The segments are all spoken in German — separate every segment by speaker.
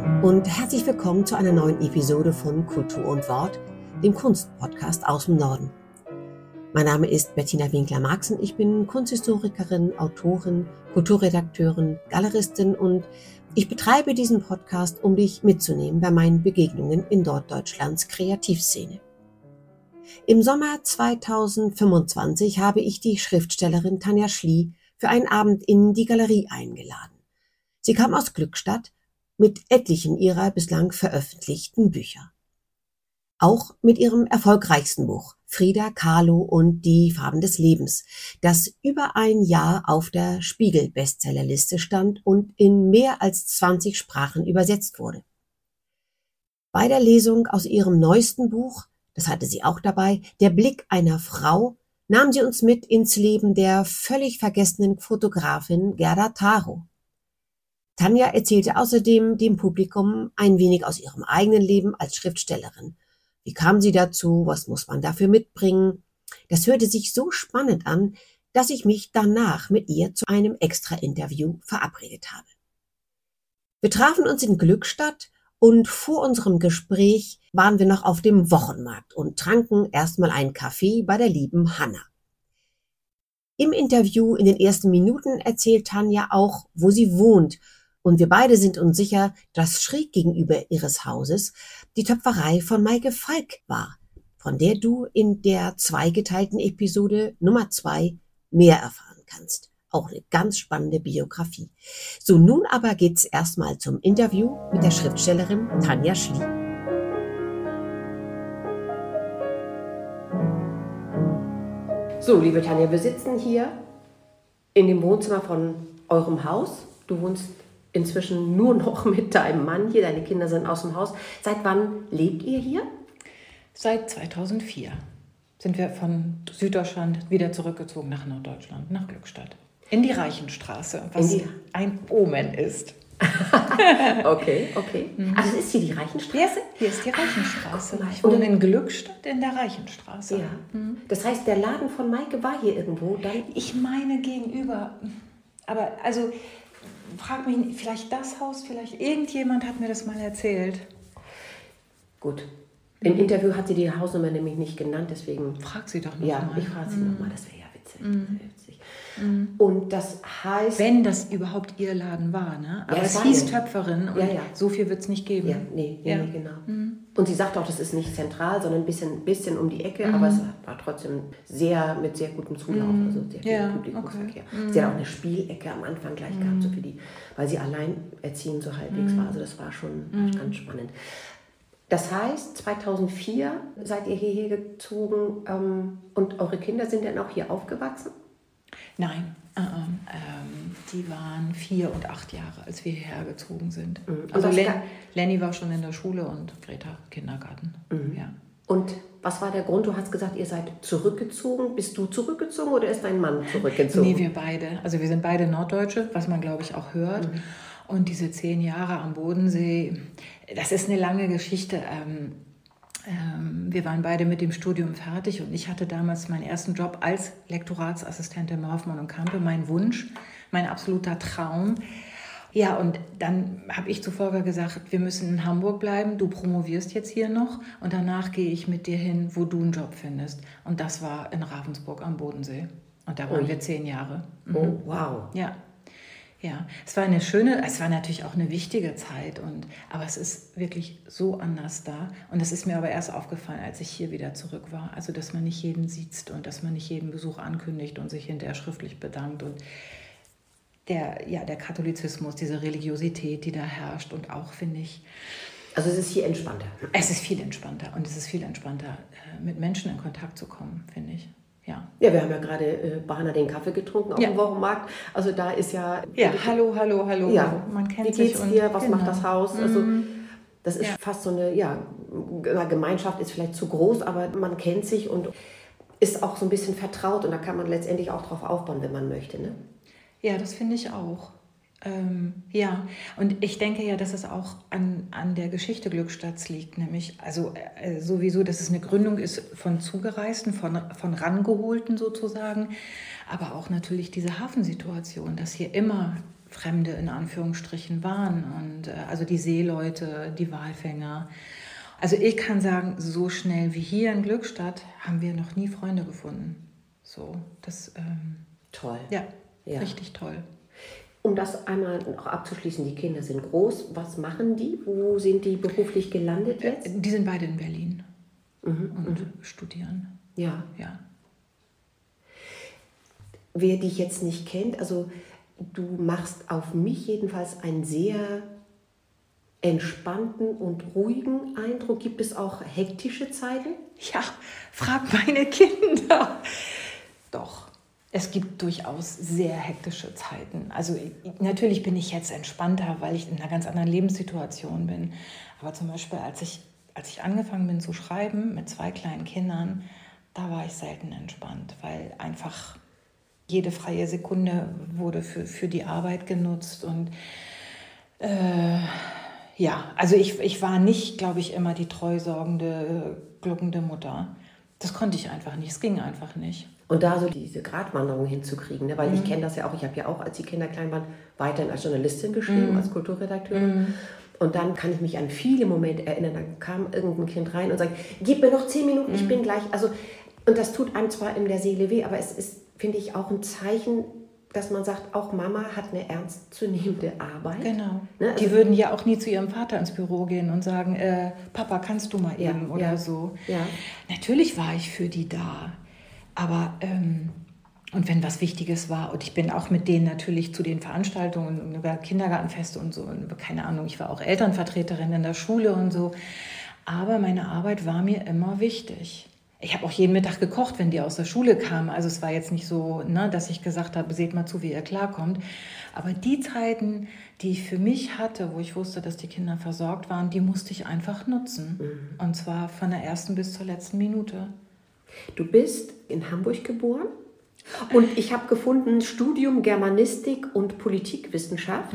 Speaker 1: Moin und herzlich willkommen zu einer neuen Episode von Kultur und Wort, dem Kunstpodcast aus dem Norden. Mein Name ist Bettina Winkler-Marxen, ich bin Kunsthistorikerin, Autorin, Kulturredakteurin, Galeristin und ich betreibe diesen Podcast, um dich mitzunehmen bei meinen Begegnungen in Norddeutschlands Kreativszene. Im Sommer 2025 habe ich die Schriftstellerin Tanja Schlie für einen Abend in die Galerie eingeladen. Sie kam aus Glückstadt mit etlichen ihrer bislang veröffentlichten Bücher. Auch mit ihrem erfolgreichsten Buch Frida Kahlo und die Farben des Lebens, das über ein Jahr auf der Spiegel-Bestsellerliste stand und in mehr als 20 Sprachen übersetzt wurde. Bei der Lesung aus ihrem neuesten Buch, das hatte sie auch dabei, Der Blick einer Frau, nahm sie uns mit ins Leben der völlig vergessenen Fotografin Gerda Taro. Tanja erzählte außerdem dem Publikum ein wenig aus ihrem eigenen Leben als Schriftstellerin. Wie kam sie dazu? Was muss man dafür mitbringen? Das hörte sich so spannend an, dass ich mich danach mit ihr zu einem Extra-Interview verabredet habe. Wir trafen uns in Glückstadt und vor unserem Gespräch waren wir noch auf dem Wochenmarkt und tranken erstmal einen Kaffee bei der lieben Hanna. Im Interview in den ersten Minuten erzählt Tanja auch, wo sie wohnt. Und wir beide sind uns sicher, dass schräg gegenüber ihres Hauses die Töpferei von Maike Falk war, von der du in der zweigeteilten Episode Nummer 2 mehr erfahren kannst. Auch eine ganz spannende Biografie. So, nun aber geht's erstmal zum Interview mit der Schriftstellerin Tanja Schlie. So, liebe Tanja, wir sitzen hier in dem Wohnzimmer von eurem Haus. Du wohnst inzwischen nur noch mit deinem Mann hier, deine Kinder sind aus dem Haus. Seit wann lebt ihr hier?
Speaker 2: Seit 2004 sind wir von Süddeutschland wieder zurückgezogen nach Norddeutschland, nach Glückstadt. In die Reichenstraße, was ein Omen ist.
Speaker 1: Okay. Also es ist hier die Reichenstraße?
Speaker 2: Ja, hier ist die Reichenstraße. Ich wohne in Glückstadt in der Reichenstraße.
Speaker 1: Ja. Das heißt, der Laden von Maike war hier irgendwo dann?
Speaker 2: Ich meine gegenüber. Aber also, frag mich, vielleicht das Haus, vielleicht irgendjemand hat mir das mal erzählt.
Speaker 1: Gut. Im Interview hat sie die Hausnummer nämlich nicht genannt, deswegen...
Speaker 2: Frag sie doch noch
Speaker 1: mal. Ja, ich frage sie noch mal, das wäre ja witzig. Und das heißt...
Speaker 2: Wenn das überhaupt ihr Laden war, ne? Aber ja, es hieß Töpferin und so viel wird es nicht geben.
Speaker 1: Ja, nee, genau. Und sie sagt auch, das ist nicht zentral, sondern ein bisschen um die Ecke, aber es war trotzdem mit sehr gutem Zulauf, also sehr viel Publikumsverkehr. Sie hat auch eine Spielecke am Anfang gleich gehabt, so für die, weil sie alleinerziehend so halbwegs war, also das war schon ganz spannend. Das heißt, 2004 seid ihr hierher gezogen und eure Kinder sind dann auch hier aufgewachsen?
Speaker 2: Nein, die waren 4 und 8 Jahre, als wir hierher gezogen sind. Also Lenny war schon in der Schule und Greta Kindergarten. Ja.
Speaker 1: Und was war der Grund? Du hast gesagt, ihr seid zurückgezogen. Bist du zurückgezogen oder ist dein Mann zurückgezogen?
Speaker 2: Nee, wir beide. Also wir sind beide Norddeutsche, was man, glaube ich, auch hört. Und diese 10 Jahre am Bodensee, das ist eine lange Geschichte. Wir waren beide mit dem Studium fertig und ich hatte damals meinen ersten Job als Lektoratsassistentin im Hoffmann und Campe, mein Wunsch, mein absoluter Traum. Ja, und dann habe ich zu Volker gesagt, wir müssen in Hamburg bleiben, du promovierst jetzt hier noch und danach gehe ich mit dir hin, wo du einen Job findest. Und das war in Ravensburg am Bodensee. Und da waren wir 10 Jahre.
Speaker 1: Oh, wow.
Speaker 2: Ja, es war natürlich auch eine wichtige Zeit, aber es ist wirklich so anders da. Und das ist mir aber erst aufgefallen, als ich hier wieder zurück war. Also, dass man nicht jeden sieht und dass man nicht jeden Besuch ankündigt und sich hinterher schriftlich bedankt. Und der Katholizismus, diese Religiosität, die da herrscht und auch, finde ich...
Speaker 1: Also es ist hier entspannter?
Speaker 2: Es ist viel entspannter und es ist viel entspannter, mit Menschen in Kontakt zu kommen, finde ich. Ja,
Speaker 1: wir haben ja gerade bei Hanna den Kaffee getrunken auf dem Wochenmarkt. Also da ist ja...
Speaker 2: Ja, hallo.
Speaker 1: Ja.
Speaker 2: Man kennt
Speaker 1: sich. Wie geht's dir? Was macht das Haus? Also das ist fast so eine Gemeinschaft ist vielleicht zu groß, aber man kennt sich und ist auch so ein bisschen vertraut. Und da kann man letztendlich auch drauf aufbauen, wenn man möchte, ne?
Speaker 2: Ja, das finde ich auch. Und ich denke ja, dass es auch an der Geschichte Glückstadts liegt, nämlich sowieso, dass es eine Gründung ist von Zugereisten, von Rangeholten sozusagen, aber auch natürlich diese Hafensituation, dass hier immer Fremde in Anführungsstrichen waren. Und also die Seeleute, die Walfänger. Also ich kann sagen, so schnell wie hier in Glückstadt haben wir noch nie Freunde gefunden. So, das
Speaker 1: toll.
Speaker 2: Ja, richtig toll.
Speaker 1: Um das einmal noch abzuschließen, die Kinder sind groß. Was machen die? Wo sind die beruflich gelandet jetzt?
Speaker 2: Die sind beide in Berlin und studieren.
Speaker 1: Ja.
Speaker 2: Ja.
Speaker 1: Wer dich jetzt nicht kennt, also du machst auf mich jedenfalls einen sehr entspannten und ruhigen Eindruck. Gibt es auch hektische Zeiten?
Speaker 2: Ja, frag meine Kinder. Doch, es gibt durchaus sehr hektische Zeiten. Also natürlich bin ich jetzt entspannter, weil ich in einer ganz anderen Lebenssituation bin. Aber zum Beispiel, als ich angefangen bin zu schreiben mit 2 kleinen Kindern, da war ich selten entspannt, weil einfach jede freie Sekunde wurde für die Arbeit genutzt. Und also ich war nicht, glaube ich, immer die treusorgende, gluckende Mutter. Das konnte ich einfach nicht, es ging einfach nicht.
Speaker 1: Und da so diese Gratwanderung hinzukriegen, ne? Weil ich kenne das ja auch, ich habe ja auch, als die Kinder klein waren, weiterhin als Journalistin geschrieben, als Kulturredakteurin. Und dann kann ich mich an viele Momente erinnern, dann kam irgendein Kind rein und sagt, gib mir noch 10 Minuten, ich bin gleich. Also, und das tut einem zwar in der Seele weh, aber es ist, finde ich, auch ein Zeichen, dass man sagt, auch Mama hat eine ernstzunehmende Arbeit.
Speaker 2: Genau.
Speaker 1: Ne? Also
Speaker 2: die würden ja auch nie zu ihrem Vater ins Büro gehen und sagen, Papa, kannst du mal eben oder so.
Speaker 1: Ja.
Speaker 2: Natürlich war ich für die da. Aber, und wenn was Wichtiges war, und ich bin auch mit denen natürlich zu den Veranstaltungen, über Kindergartenfeste und so, und keine Ahnung, ich war auch Elternvertreterin in der Schule und so. Aber meine Arbeit war mir immer wichtig. Ich habe auch jeden Mittag gekocht, wenn die aus der Schule kamen. Also es war jetzt nicht so, ne, dass ich gesagt habe, seht mal zu, wie ihr klarkommt. Aber die Zeiten, die ich für mich hatte, wo ich wusste, dass die Kinder versorgt waren, die musste ich einfach nutzen. Und zwar von der ersten bis zur letzten Minute.
Speaker 1: Du bist in Hamburg geboren und ich habe gefunden, Studium Germanistik und Politikwissenschaft.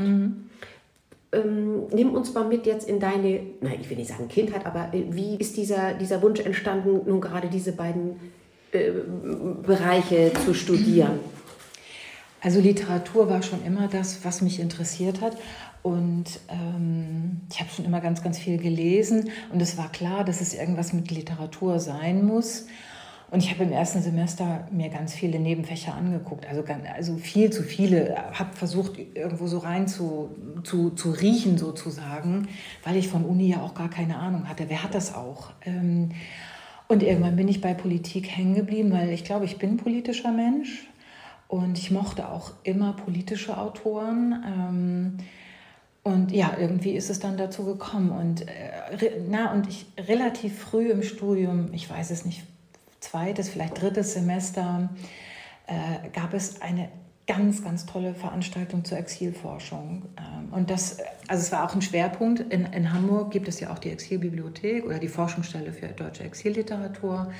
Speaker 1: Nimm uns mal mit jetzt in deine, ich will nicht sagen Kindheit, aber wie ist dieser Wunsch entstanden, nun gerade diese beiden Bereiche zu studieren?
Speaker 2: Also Literatur war schon immer das, was mich interessiert hat. Und ich habe schon immer ganz, ganz viel gelesen. Und es war klar, dass es irgendwas mit Literatur sein muss. Und ich habe im ersten Semester mir ganz viele Nebenfächer angeguckt, also viel zu viele, habe versucht, irgendwo so rein zu riechen sozusagen, weil ich von Uni ja auch gar keine Ahnung hatte. Wer hat das auch? Und irgendwann bin ich bei Politik hängen geblieben, weil ich glaube, ich bin ein politischer Mensch und ich mochte auch immer politische Autoren. Und ja, irgendwie ist es dann dazu gekommen. Und ich relativ früh im Studium, ich weiß es nicht, 2., vielleicht 3. Semester, gab es eine ganz, ganz tolle Veranstaltung zur Exilforschung. Und es war auch ein Schwerpunkt. In Hamburg gibt es ja auch die Exilbibliothek oder die Forschungsstelle für deutsche Exilliteratur.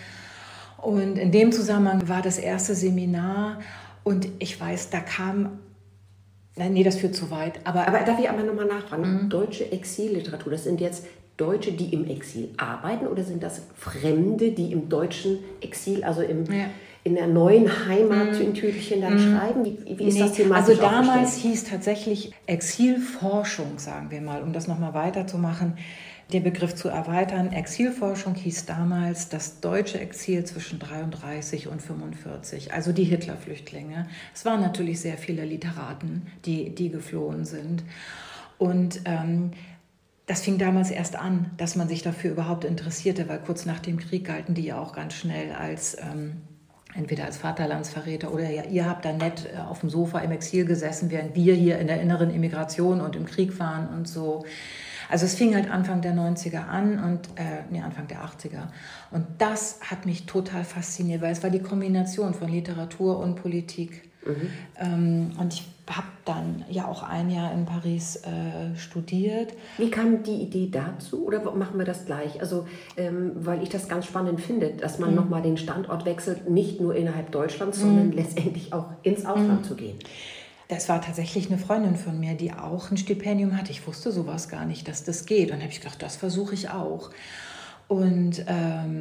Speaker 2: Und in dem Zusammenhang war das erste Seminar und ich weiß, da kam... Nee, das führt zu weit. Aber
Speaker 1: darf ich einmal nochmal nachfragen? Deutsche Exilliteratur, das sind jetzt Deutsche, die im Exil arbeiten, oder sind das Fremde, die im deutschen Exil, also in der neuen Heimat in Tüdelchen dann schreiben? Wie ist das thematisch
Speaker 2: Also damals hieß tatsächlich Exilforschung, sagen wir mal, um das nochmal weiterzumachen, den Begriff zu erweitern. Exilforschung hieß damals das deutsche Exil zwischen 33 und 45, also die Hitlerflüchtlinge. Es waren natürlich sehr viele Literaten, die geflohen sind. Und das fing damals erst an, dass man sich dafür überhaupt interessierte, weil kurz nach dem Krieg galten die ja auch ganz schnell als entweder als Vaterlandsverräter oder ja, ihr habt da nett auf dem Sofa im Exil gesessen, während wir hier in der inneren Immigration und im Krieg waren und so. Also es fing halt Anfang der 90er an und Anfang der 80er. Und das hat mich total fasziniert, weil es war die Kombination von Literatur und Politik. Und ich habe dann ja auch ein Jahr in Paris studiert.
Speaker 1: Wie kam die Idee dazu, oder machen wir das gleich? Also, weil ich das ganz spannend finde, dass man nochmal den Standort wechselt, nicht nur innerhalb Deutschlands, sondern letztendlich auch ins Ausland zu gehen.
Speaker 2: Das war tatsächlich eine Freundin von mir, die auch ein Stipendium hatte. Ich wusste sowas gar nicht, dass das geht. Und dann habe ich gedacht, das versuche ich auch. Und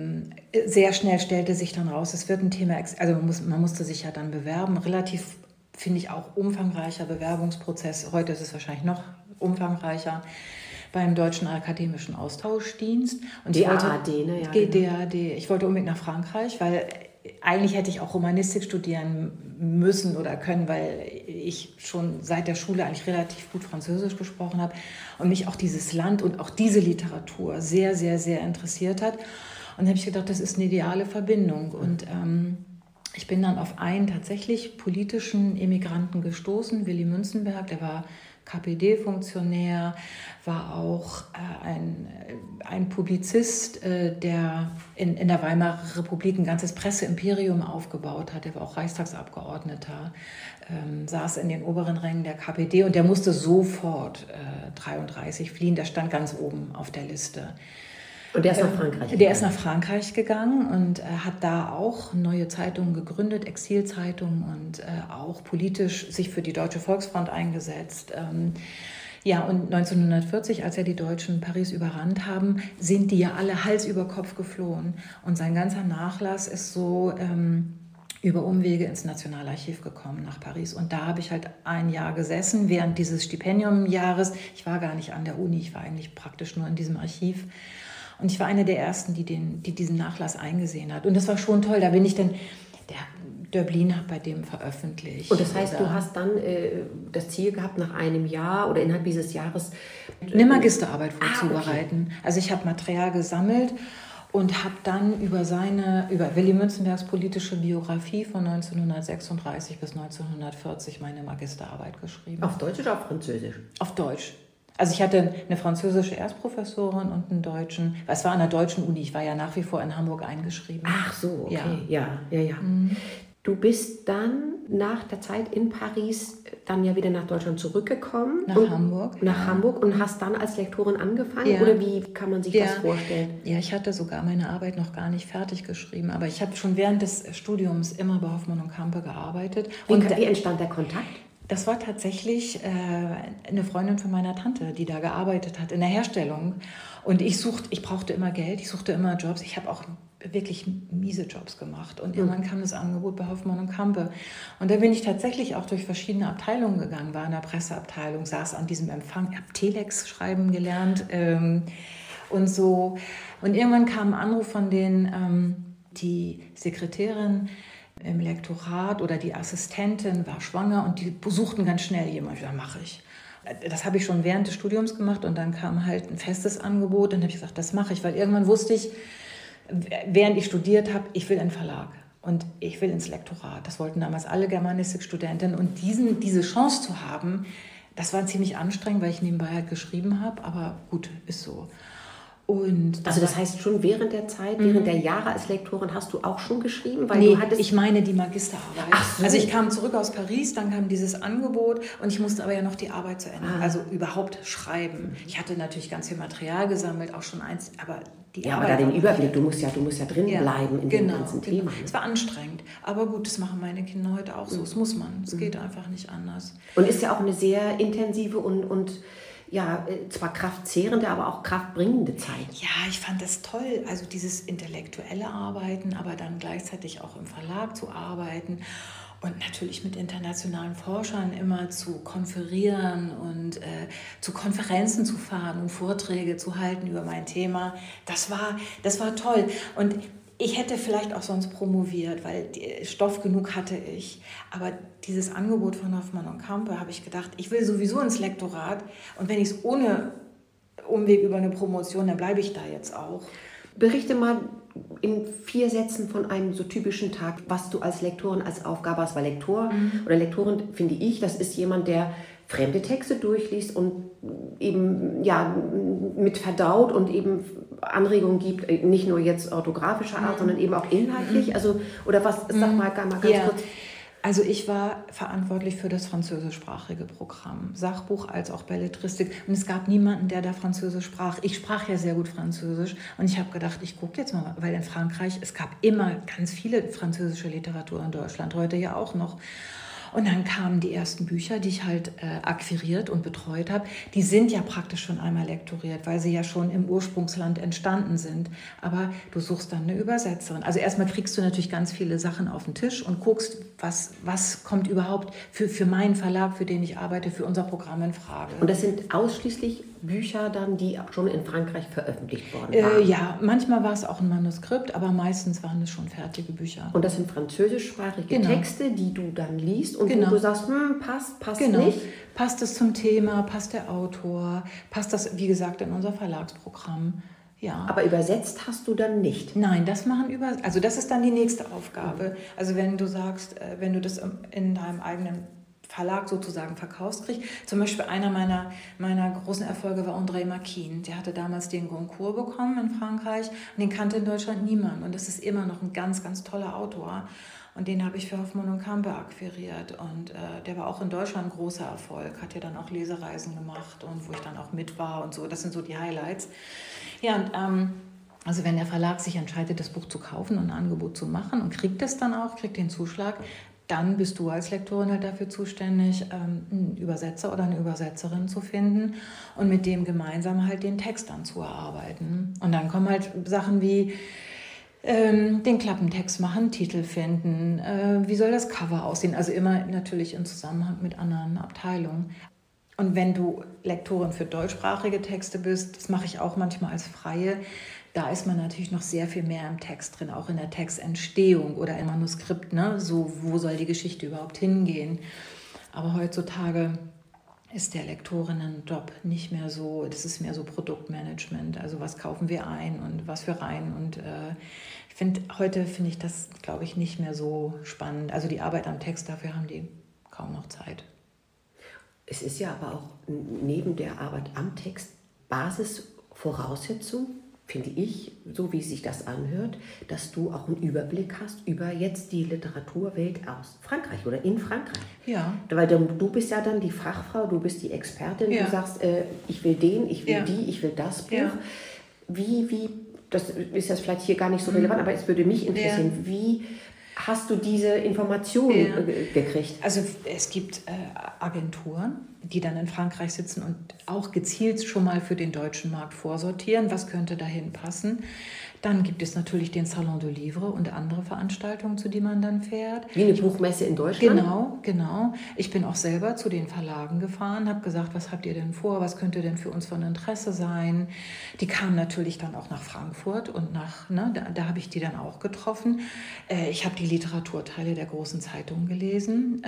Speaker 2: sehr schnell stellte sich dann raus, es wird ein Thema, also man musste sich ja dann bewerben, relativ finde ich auch umfangreicher Bewerbungsprozess. Heute ist es wahrscheinlich noch umfangreicher beim Deutschen Akademischen Austauschdienst. Und
Speaker 1: DAAD, ne? Ja,
Speaker 2: DAAD. Ich wollte unbedingt nach Frankreich, weil eigentlich hätte ich auch Romanistik studieren müssen oder können, weil ich schon seit der Schule eigentlich relativ gut Französisch gesprochen habe und mich auch dieses Land und auch diese Literatur sehr, sehr, sehr interessiert hat. Und dann habe ich gedacht, das ist eine ideale Verbindung. Und ich bin dann auf einen tatsächlich politischen Emigranten gestoßen, Willy Münzenberg, der war KPD-Funktionär, war auch ein Publizist, der in der Weimarer Republik ein ganzes Presseimperium aufgebaut hat. Der war auch Reichstagsabgeordneter, saß in den oberen Rängen der KPD und der musste sofort 1933 fliehen. Der stand ganz oben auf der Liste.
Speaker 1: Und der ist nach Frankreich gegangen?
Speaker 2: Der ist nach Frankreich gegangen und hat da auch neue Zeitungen gegründet, Exilzeitungen und auch politisch sich für die Deutsche Volksfront eingesetzt. Ja, und 1940, als ja die Deutschen Paris überrannt haben, sind die ja alle Hals über Kopf geflohen. Und sein ganzer Nachlass ist so über Umwege ins Nationalarchiv gekommen nach Paris. Und da habe ich halt ein Jahr gesessen während dieses Stipendiumjahres. Ich war gar nicht an der Uni, ich war eigentlich praktisch nur in diesem Archiv. Und ich war eine der Ersten, die diesen Nachlass eingesehen hat. Und das war schon toll. Da bin ich dann, der Döblin hat bei dem veröffentlicht.
Speaker 1: Und das heißt, du hast dann das Ziel gehabt, nach einem Jahr oder innerhalb dieses Jahres
Speaker 2: eine Magisterarbeit vorzubereiten. Okay. Also ich habe Material gesammelt und habe dann über Willy Münzenbergs politische Biografie von 1936 bis 1940 meine Magisterarbeit geschrieben.
Speaker 1: Auf Deutsch oder auf Französisch?
Speaker 2: Auf Deutsch. Also ich hatte eine französische Erstprofessorin und einen deutschen, es war an der deutschen Uni, ich war ja nach wie vor in Hamburg eingeschrieben.
Speaker 1: Ach so, okay, ja. Mhm. Du bist dann nach der Zeit in Paris dann ja wieder nach Deutschland zurückgekommen.
Speaker 2: Nach Hamburg.
Speaker 1: Nach Hamburg und hast dann als Lektorin angefangen? Ja. Oder wie kann man sich das vorstellen?
Speaker 2: Ja, ich hatte sogar meine Arbeit noch gar nicht fertig geschrieben, aber ich habe schon während des Studiums immer bei Hoffmann und Campe gearbeitet.
Speaker 1: Wie entstand der Kontakt?
Speaker 2: Das war tatsächlich eine Freundin von meiner Tante, die da gearbeitet hat in der Herstellung. Und ich brauchte immer Geld, ich suchte immer Jobs. Ich habe auch wirklich miese Jobs gemacht. Und irgendwann kam das Angebot bei Hoffmann und Campe. Und da bin ich tatsächlich auch durch verschiedene Abteilungen gegangen, war in der Presseabteilung, saß an diesem Empfang, habe Telex schreiben gelernt und so. Und irgendwann kam ein Anruf von denen, die Sekretärin im Lektorat oder die Assistentin war schwanger und die besuchten ganz schnell jemanden. Da mache ich. Das habe ich schon während des Studiums gemacht und dann kam halt ein festes Angebot. Dann habe ich gesagt, das mache ich, weil irgendwann wusste ich, während ich studiert habe, ich will in den Verlag und ich will ins Lektorat. Das wollten damals alle Germanistikstudentinnen und diese Chance zu haben, das war ziemlich anstrengend, weil ich nebenbei halt geschrieben habe, aber gut, ist so. Und
Speaker 1: also das heißt schon während der Zeit, während der Jahre als Lektorin hast du auch schon geschrieben? Weil
Speaker 2: nee, ich meine die Magisterarbeit.
Speaker 1: Ach so.
Speaker 2: Also ich kam zurück aus Paris, dann kam dieses Angebot und ich musste aber ja noch die Arbeit zu Ende, also überhaupt schreiben. Ich hatte natürlich ganz viel Material gesammelt, auch schon eins, aber die Arbeit...
Speaker 1: aber da den Überblick, du musst ja drin bleiben in dem ganzen Thema.
Speaker 2: Es war anstrengend, aber gut, das machen meine Kinder heute auch so, das muss man, es geht einfach nicht anders.
Speaker 1: Und ist ja auch eine sehr intensive und ja, zwar kraftzehrende, aber auch kraftbringende Zeit.
Speaker 2: Ja, ich fand das toll, also dieses intellektuelle Arbeiten, aber dann gleichzeitig auch im Verlag zu arbeiten und natürlich mit internationalen Forschern immer zu konferieren und zu Konferenzen zu fahren und Vorträge zu halten über mein Thema. Das war toll. Und ich hätte vielleicht auch sonst promoviert, weil Stoff genug hatte ich. Aber dieses Angebot von Hoffmann und Campe habe ich gedacht, ich will sowieso ins Lektorat. Und wenn ich es ohne Umweg über eine Promotion, dann bleibe ich da jetzt auch.
Speaker 1: Berichte mal in 4 Sätzen von einem so typischen Tag, was du als Lektorin als Aufgabe hast. Weil Lektor oder Lektorin, finde ich, das ist jemand, der fremde Texte durchliest und eben mit verdaut und eben Anregungen gibt, nicht nur jetzt orthografischer Art, sondern eben auch inhaltlich. Also, oder was, sag mal ganz kurz.
Speaker 2: Also ich war verantwortlich für das französischsprachige Programm, Sachbuch als auch Belletristik. Und es gab niemanden, der da Französisch sprach. Ich sprach ja sehr gut Französisch und ich habe gedacht, ich gucke jetzt mal, weil in Frankreich, es gab immer ganz viele französische Literatur in Deutschland, heute ja auch noch. Und dann kamen die ersten Bücher, die ich halt akquiriert und betreut habe. Die sind ja praktisch schon einmal lektoriert, weil sie ja schon im Ursprungsland entstanden sind. Aber du suchst dann eine Übersetzerin. Also erstmal kriegst du natürlich ganz viele Sachen auf den Tisch und guckst, was kommt überhaupt für meinen Verlag, für den ich arbeite, für unser Programm in Frage.
Speaker 1: Und das sind ausschließlich Bücher dann, die auch schon in Frankreich veröffentlicht worden waren?
Speaker 2: Ja, manchmal war es auch ein Manuskript, aber meistens waren es schon fertige Bücher.
Speaker 1: Und das sind französischsprachige Texte, die du dann liest und wo du sagst, passt nicht?
Speaker 2: Passt es zum Thema, passt der Autor, passt das, wie gesagt, in unser Verlagsprogramm. Ja.
Speaker 1: Aber übersetzt hast du dann nicht?
Speaker 2: Nein, das ist dann die nächste Aufgabe. Also wenn du sagst, wenn du das in deinem eigenen Verlag sozusagen verkaufst, zum Beispiel einer meiner großen Erfolge war André Makin. Der hatte damals den Goncourt bekommen in Frankreich und den kannte in Deutschland niemand. Und das ist immer noch ein ganz, ganz toller Autor. Und den habe ich für Hoffmann und Campe akquiriert. Und der war auch in Deutschland ein großer Erfolg. Hat ja dann auch Lesereisen gemacht und wo ich dann auch mit war und so. Das sind so die Highlights. Ja, und also wenn der Verlag sich entscheidet, das Buch zu kaufen und ein Angebot zu machen und kriegt den Zuschlag, dann bist du als Lektorin halt dafür zuständig, einen Übersetzer oder eine Übersetzerin zu finden und mit dem gemeinsam halt den Text dann zu erarbeiten. Und dann kommen halt Sachen wie den Klappentext machen, Titel finden, wie soll das Cover aussehen, also immer natürlich im Zusammenhang mit anderen Abteilungen. Und wenn du Lektorin für deutschsprachige Texte bist, das mache ich auch manchmal als Freie, da ist man natürlich noch sehr viel mehr im Text drin, auch in der Textentstehung oder im Manuskript, ne? So, wo soll die Geschichte überhaupt hingehen? Aber heutzutage ist der Lektorinnenjob nicht mehr so, das ist mehr so Produktmanagement, also was kaufen wir ein und was für rein. Und heute finde ich das, glaube ich, nicht mehr so spannend. Also die Arbeit am Text, dafür haben die kaum noch Zeit.
Speaker 1: Es ist ja aber auch neben der Arbeit am Text Basisvoraussetzung, finde ich, so wie sich das anhört, dass du auch einen Überblick hast über jetzt die Literaturwelt aus Frankreich oder in Frankreich.
Speaker 2: Ja.
Speaker 1: Weil du bist ja dann die Fachfrau, du bist die Expertin, du sagst, ich will den, ich will die, ich will das Buch. Ja. Wie, das ist jetzt vielleicht hier gar nicht so relevant, aber es würde mich interessieren, wie hast du diese Informationen gekriegt?
Speaker 2: Also es gibt Agenturen, die dann in Frankreich sitzen und auch gezielt schon mal für den deutschen Markt vorsortieren, was könnte dahin passen. Dann gibt es natürlich den Salon du Livre und andere Veranstaltungen, zu denen man dann fährt.
Speaker 1: Wie eine Buchmesse in Deutschland?
Speaker 2: Genau. Ich bin auch selber zu den Verlagen gefahren, habe gesagt, was habt ihr denn vor, was könnte denn für uns von Interesse sein? Die kamen natürlich dann auch nach Frankfurt und da habe ich die dann auch getroffen. Ich habe die Literaturteile der großen Zeitungen gelesen,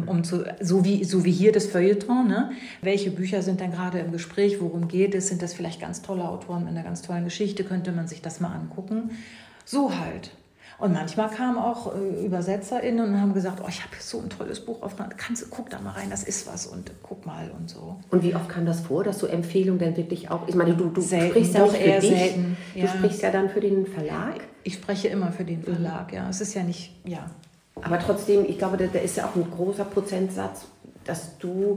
Speaker 2: so wie hier das Feuilleton, ne? Welche Bücher sind denn gerade im Gespräch, worum geht es, sind das vielleicht ganz tolle Autoren mit einer ganz tollen Geschichte, könnte man sich das mal angucken. So halt. Und manchmal kamen auch ÜbersetzerInnen und haben gesagt, ich habe so ein tolles Buch auf Französisch, guck da mal rein, das ist was und guck mal und so.
Speaker 1: Und wie oft kam das vor, dass so Empfehlungen dann wirklich auch, ich meine, du
Speaker 2: selten,
Speaker 1: sprichst ja nicht für dich,
Speaker 2: selten, ja.
Speaker 1: Du sprichst ja dann für den Verlag.
Speaker 2: Ich spreche immer für den Verlag, ja. Es ist ja nicht, ja.
Speaker 1: Aber trotzdem, ich glaube, da ist ja auch ein großer Prozentsatz, dass du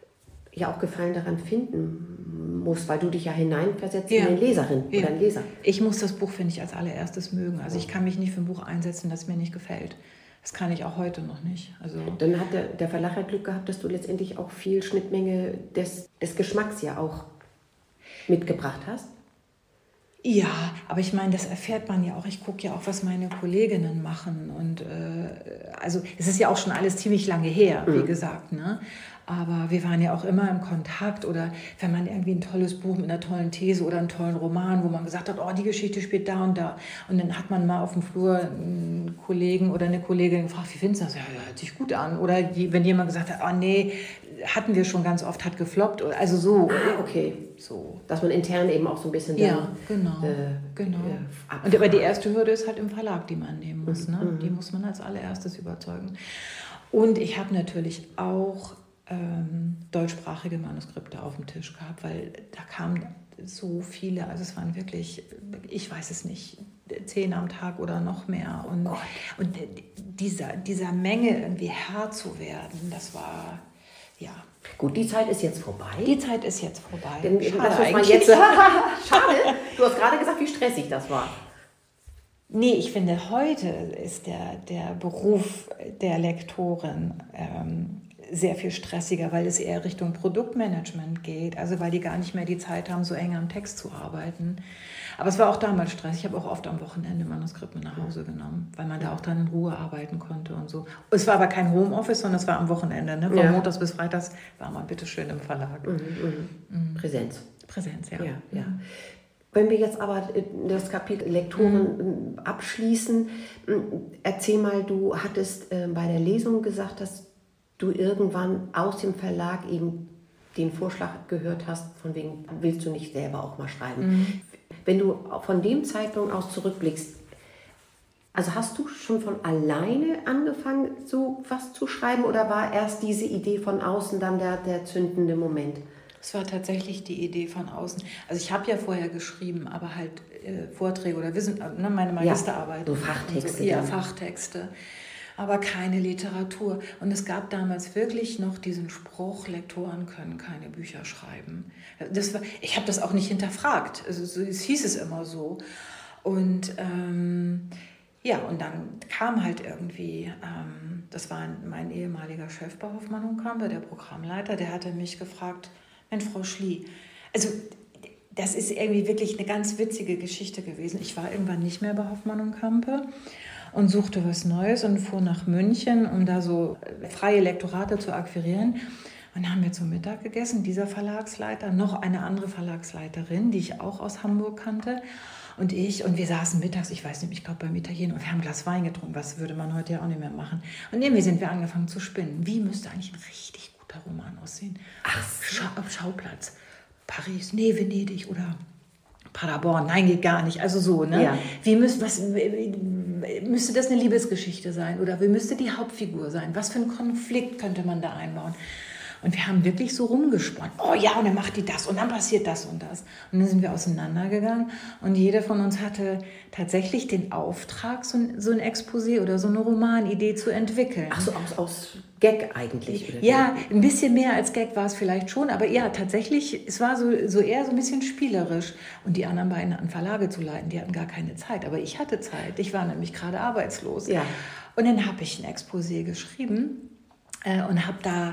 Speaker 1: ja auch Gefallen daran finden musst, weil du dich ja hineinversetzt in den Leserin oder den Leser.
Speaker 2: Ich muss das Buch, finde ich, als allererstes mögen. Also ich kann mich nicht für ein Buch einsetzen, das mir nicht gefällt. Das kann ich auch heute noch nicht. Also
Speaker 1: dann hat der Verlag ja Glück gehabt, dass du letztendlich auch viel Schnittmenge des Geschmacks ja auch mitgebracht hast.
Speaker 2: Ja, aber ich meine, das erfährt man ja auch. Ich gucke ja auch, was meine Kolleginnen machen. Und also es ist ja auch schon alles ziemlich lange her, wie gesagt, ne? Aber wir waren ja auch immer im Kontakt oder wenn man irgendwie ein tolles Buch mit einer tollen These oder einen tollen Roman, wo man gesagt hat, die Geschichte spielt da und da. Und dann hat man mal auf dem Flur einen Kollegen oder eine Kollegin gefragt, wie findest du das? Ja, hört sich gut an. Oder wenn jemand gesagt hat, nee, hatten wir schon ganz oft, hat gefloppt. Also so.
Speaker 1: Okay. So. Dass man intern eben auch so ein bisschen
Speaker 2: genau. Aber die erste Hürde ist halt im Verlag, die man nehmen muss. Ne? Die muss man als allererstes überzeugen. Und ich habe natürlich auch deutschsprachige Manuskripte auf dem Tisch gehabt, weil da kamen so viele, also es waren wirklich, ich weiß es nicht, 10 am Tag oder noch mehr. Und dieser Menge irgendwie Herr zu werden, das war, ja.
Speaker 1: Gut, die Zeit ist jetzt vorbei.
Speaker 2: Schade
Speaker 1: das muss man jetzt, schade, du hast gerade gesagt, wie stressig das war.
Speaker 2: Nee, ich finde, heute ist der Beruf der Lektorin sehr viel stressiger, weil es eher Richtung Produktmanagement geht. Also weil die gar nicht mehr die Zeit haben, so eng am Text zu arbeiten. Aber es war auch damals stressig. Ich habe auch oft am Wochenende Manuskripte nach Hause genommen, weil man da auch dann in Ruhe arbeiten konnte und so. Es war aber kein Homeoffice, sondern es war am Wochenende. Ne? Von Montags bis Freitags war man bitteschön im Verlag.
Speaker 1: Präsenz.
Speaker 2: Präsenz, ja.
Speaker 1: Ja. Wenn wir jetzt aber das Kapitel Lektoren abschließen, erzähl mal, du hattest bei der Lesung gesagt, dass du irgendwann aus dem Verlag eben den Vorschlag gehört hast, von wegen, willst du nicht selber auch mal schreiben? Wenn du von dem Zeitpunkt aus zurückblickst, also hast du schon von alleine angefangen, so was zu schreiben, oder war erst diese Idee von außen dann der zündende Moment?
Speaker 2: Es war tatsächlich die Idee von außen. Also ich habe ja vorher geschrieben, aber halt Vorträge oder meine Magisterarbeit.
Speaker 1: So Fachtexte.
Speaker 2: Ja, Fachtexte, aber keine Literatur. Und es gab damals wirklich noch diesen Spruch, Lektoren können keine Bücher schreiben. Ich habe das auch nicht hinterfragt. Also, es hieß es immer so. Und und dann kam halt irgendwie, das war mein ehemaliger Chef bei Hoffmann & Campe, der Programmleiter, der hatte mich gefragt, Mensch, Frau Schlie, also das ist irgendwie wirklich eine ganz witzige Geschichte gewesen. Ich war irgendwann nicht mehr bei Hoffmann & Campe und suchte was Neues und fuhr nach München, um da so freie Lektorate zu akquirieren. Und dann haben wir zum Mittag gegessen, dieser Verlagsleiter, noch eine andere Verlagsleiterin, die ich auch aus Hamburg kannte, und ich. Und wir saßen mittags, ich weiß nicht, ich glaube beim Italiener, und wir haben ein Glas Wein getrunken. Was würde man heute ja auch nicht mehr machen. Und irgendwie sind wir angefangen zu spinnen. Wie müsste eigentlich ein richtig guter Roman aussehen? Schauplatz. Paris, nee, Venedig oder Paderborn. Nein, geht gar nicht. Also so, ne? Ja. Müsste das eine Liebesgeschichte sein? Oder wie müsste die Hauptfigur sein? Was für einen Konflikt könnte man da einbauen? Und wir haben wirklich so rumgesponnen. Oh ja, und dann macht die das und dann passiert das und das. Und dann sind wir auseinandergegangen und jeder von uns hatte tatsächlich den Auftrag, so ein Exposé oder so eine Romanidee zu entwickeln.
Speaker 1: Ach so, aus Gag eigentlich? Oder
Speaker 2: ja, ein bisschen mehr als Gag war es vielleicht schon, aber ja, tatsächlich, es war so eher so ein bisschen spielerisch. Und die anderen beiden hatten Verlage zu leiten, die hatten gar keine Zeit. Aber ich hatte Zeit, ich war nämlich gerade arbeitslos. Ja. Und dann habe ich ein Exposé geschrieben und habe da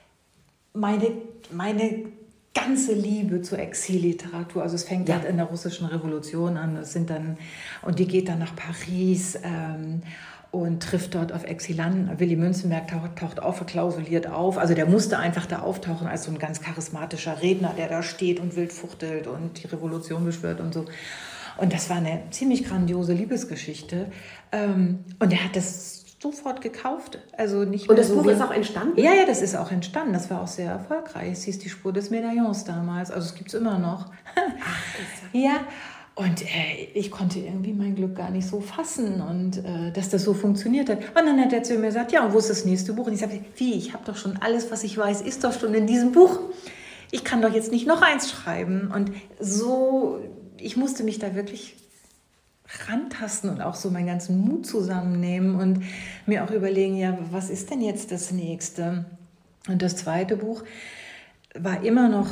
Speaker 2: meine ganze Liebe zur Exilliteratur, also es fängt halt in der russischen Revolution an, und die geht dann nach Paris und trifft dort auf Exilanten. Willy Münzenberg taucht auf, verklausuliert auf, also der musste einfach da auftauchen als so ein ganz charismatischer Redner, der da steht und wild fuchtelt und die Revolution beschwört und so. Und das war eine ziemlich grandiose Liebesgeschichte und er hat das sofort gekauft. Also nicht
Speaker 1: und das Buch ist auch entstanden?
Speaker 2: Ja, das ist auch entstanden. Das war auch sehr erfolgreich. Es hieß Die Spur des Medaillons damals. Also es gibt es immer noch. Ja, und ich konnte irgendwie mein Glück gar nicht so fassen und dass das so funktioniert hat. Und dann hat er zu mir gesagt, ja, und wo ist das nächste Buch? Und ich sagte, wie, ich habe doch schon alles, was ich weiß, ist doch schon in diesem Buch. Ich kann doch jetzt nicht noch eins schreiben. Und so, ich musste mich da wirklich rantasten und auch so meinen ganzen Mut zusammennehmen und mir auch überlegen, ja, was ist denn jetzt das Nächste? Und das zweite Buch war immer noch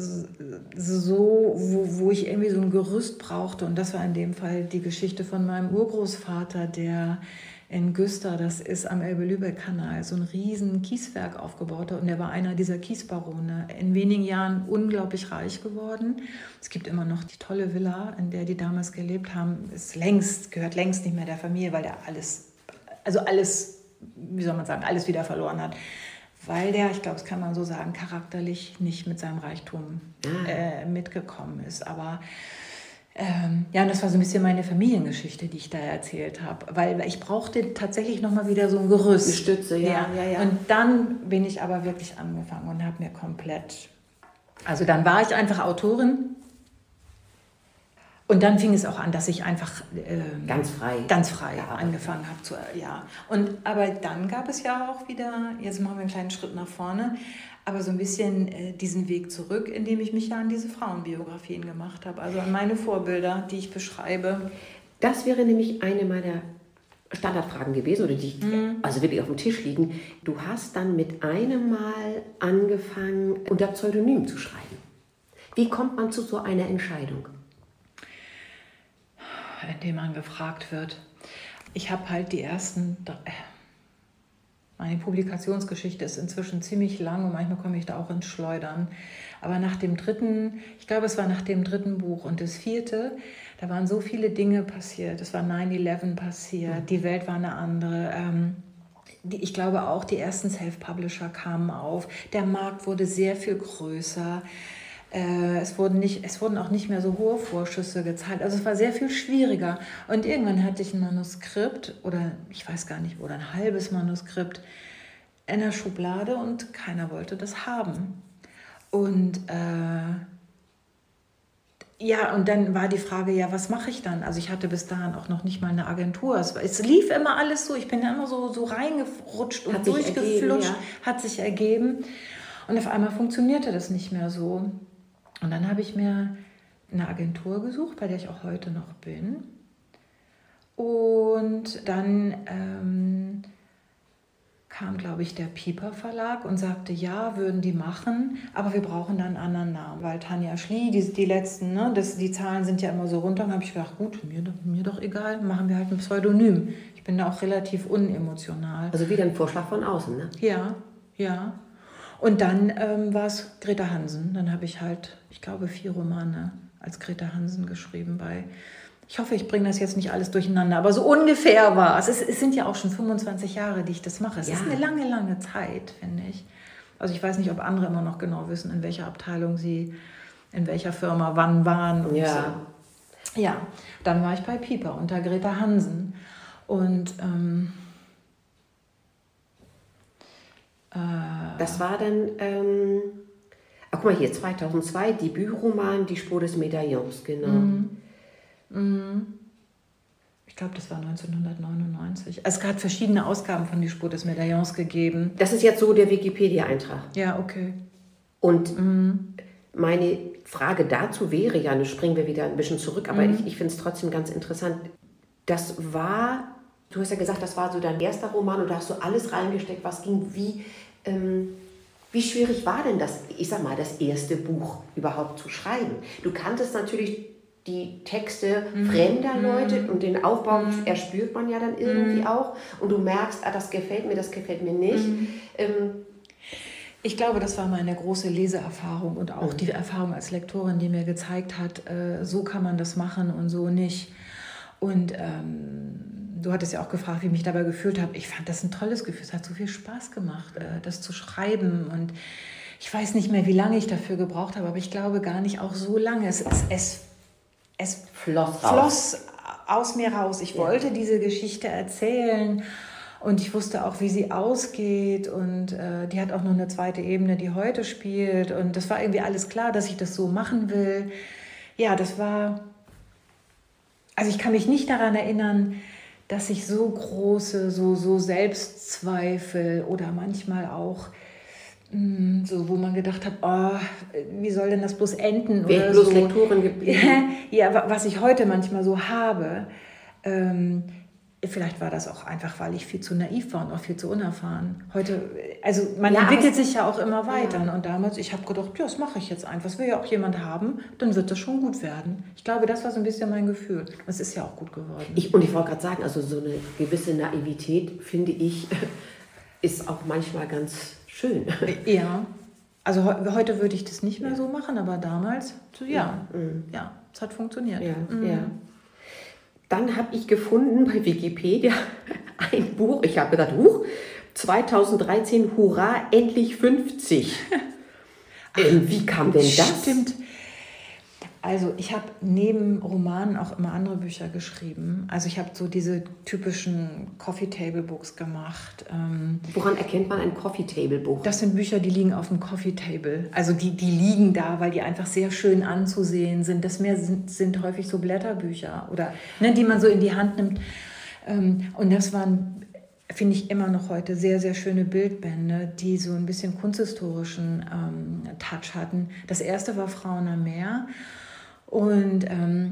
Speaker 2: so, wo ich irgendwie so ein Gerüst brauchte, und das war in dem Fall die Geschichte von meinem Urgroßvater, der in Güster, das ist am Elbe-Lübeck-Kanal, so ein riesen Kieswerk aufgebaut hat. Und der war einer dieser Kiesbarone. In wenigen Jahren unglaublich reich geworden. Es gibt immer noch die tolle Villa, in der die damals gelebt haben. Gehört längst nicht mehr der Familie, weil der alles, wie soll man sagen, alles wieder verloren hat. Weil der, ich glaube, das kann man so sagen, charakterlich nicht mit seinem Reichtum mitgekommen ist. Aber und das war so ein bisschen meine Familiengeschichte, die ich da erzählt habe, weil ich brauchte tatsächlich nochmal wieder so ein Gerüst.
Speaker 1: Eine Stütze, ja.
Speaker 2: Und dann bin ich aber wirklich angefangen und habe mir also dann war ich einfach Autorin und dann fing es auch an, dass ich einfach ganz frei angefangen habe aber dann gab es ja auch wieder, jetzt machen wir einen kleinen Schritt nach vorne, aber so ein bisschen diesen Weg zurück, indem ich mich ja an diese Frauenbiografien gemacht habe, also an meine Vorbilder, die ich beschreibe. Das
Speaker 1: wäre nämlich eine meiner Standardfragen gewesen, oder die also wirklich auf dem Tisch liegen. Du hast dann mit einem Mal angefangen, unter Pseudonym zu schreiben. Wie kommt man zu so einer Entscheidung?
Speaker 2: in dem man gefragt wird. Ich habe halt die ersten... Meine Publikationsgeschichte ist inzwischen ziemlich lang und manchmal komme ich da auch ins Schleudern. Aber nach dem dritten, ich glaube, es war nach dem dritten Buch und das vierte, da waren so viele Dinge passiert. Es war 9/11 passiert, die Welt war eine andere. Ich glaube auch, die ersten Self-Publisher kamen auf. Der Markt wurde sehr viel größer. Es wurden auch nicht mehr so hohe Vorschüsse gezahlt. Also es war sehr viel schwieriger. Und irgendwann hatte ich ein Manuskript oder ich weiß gar nicht, oder ein halbes Manuskript in der Schublade und keiner wollte das haben. Und und dann war die Frage, ja, was mache ich dann? Also ich hatte bis dahin auch noch nicht mal eine Agentur. Es lief immer alles so. Ich bin ja immer so reingerutscht und durchgeflutscht. Hat sich ergeben. Und auf einmal funktionierte das nicht mehr so. Und dann habe ich mir eine Agentur gesucht, bei der ich auch heute noch bin. Und dann kam, glaube ich, der Piper Verlag und sagte, ja, würden die machen, aber wir brauchen dann einen anderen Namen. Weil Tanja Schlie, die letzten, ne, die Zahlen sind ja immer so runter. Und habe ich gedacht, gut, mir doch egal, machen wir halt ein Pseudonym. Ich bin da auch relativ unemotional.
Speaker 1: Also wieder ein Vorschlag von außen, ne?
Speaker 2: Ja. Und dann war es Greta Hansen. Dann habe ich halt, ich glaube, 4 Romane als Greta Hansen geschrieben ich hoffe, ich bringe das jetzt nicht alles durcheinander, aber so ungefähr war es. Es sind ja auch schon 25 Jahre, die ich das mache. Es ist eine lange, lange Zeit, finde ich. Also ich weiß nicht, ob andere immer noch genau wissen, in welcher Abteilung sie, in welcher Firma wann waren. Und so. Ja, dann war ich bei Piper unter Greta Hansen. Und
Speaker 1: das war dann, guck mal hier, 2002, Debütroman Die Spur des Medaillons, genau.
Speaker 2: Ich glaube, das war 1999. Es hat verschiedene Ausgaben von Die Spur des Medaillons gegeben.
Speaker 1: Das ist jetzt so der Wikipedia-Eintrag.
Speaker 2: Ja, okay.
Speaker 1: Und meine Frage dazu wäre, ja, springen wir wieder ein bisschen zurück, aber ich finde es trotzdem ganz interessant. Das war, du hast ja gesagt, das war so dein erster Roman und da hast du alles reingesteckt, was ging, wie schwierig war denn das, ich sag mal, das erste Buch überhaupt zu schreiben? Du kanntest natürlich die Texte fremder Leute und den Aufbau erspürt man ja dann irgendwie auch und du merkst, das gefällt mir nicht.
Speaker 2: Ich glaube, das war meine große Leseerfahrung und auch die Erfahrung als Lektorin, die mir gezeigt hat, so kann man das machen und so nicht. Und du hattest ja auch gefragt, wie ich mich dabei gefühlt habe. Ich fand das ein tolles Gefühl. Es hat so viel Spaß gemacht, das zu schreiben. Und ich weiß nicht mehr, wie lange ich dafür gebraucht habe, aber ich glaube gar nicht auch so lange. Es floss aus mir raus. Ich wollte diese Geschichte erzählen und ich wusste auch, wie sie ausgeht. Und die hat auch noch eine zweite Ebene, die heute spielt. Und das war irgendwie alles klar, dass ich das so machen will. Ja, das war... Also ich kann mich nicht daran erinnern, dass ich so große, so Selbstzweifel oder manchmal auch so, wo man gedacht hat, wie soll denn das bloß enden?
Speaker 1: Wäre
Speaker 2: oder
Speaker 1: bloß
Speaker 2: so.
Speaker 1: Lektorin geblieben.
Speaker 2: Ja, was ich heute manchmal so habe, vielleicht war das auch einfach, weil ich viel zu naiv war und auch viel zu unerfahren. Heute, also man entwickelt sich ja auch immer weiter. Ja. Und damals, ich habe gedacht, ja, das mache ich jetzt einfach. Das will ja auch jemand haben, dann wird das schon gut werden. Ich glaube, das war so ein bisschen mein Gefühl. Das ist ja auch gut geworden.
Speaker 1: Ich wollte gerade sagen, also so eine gewisse Naivität, finde ich, ist auch manchmal ganz schön.
Speaker 2: Ja, also heute würde ich das nicht mehr so machen, aber damals, es hat funktioniert.
Speaker 1: Ja. Dann habe ich gefunden bei Wikipedia ein Buch, ich habe gedacht, 2013, hurra, endlich 50. Wie kam denn das?
Speaker 2: Stimmt. Also ich habe neben Romanen auch immer andere Bücher geschrieben. Also ich habe so diese typischen Coffee-Table-Books gemacht.
Speaker 1: Woran erkennt man ein Coffee-Table-Buch?
Speaker 2: Das sind Bücher, die liegen auf dem Coffee-Table. Also die liegen da, weil die einfach sehr schön anzusehen sind. Das mehr sind häufig so Blätterbücher, oder die man so in die Hand nimmt. Und das waren, finde ich, immer noch heute sehr, sehr schöne Bildbände, die so ein bisschen kunsthistorischen Touch hatten. Das erste war Frauen am Meer. Und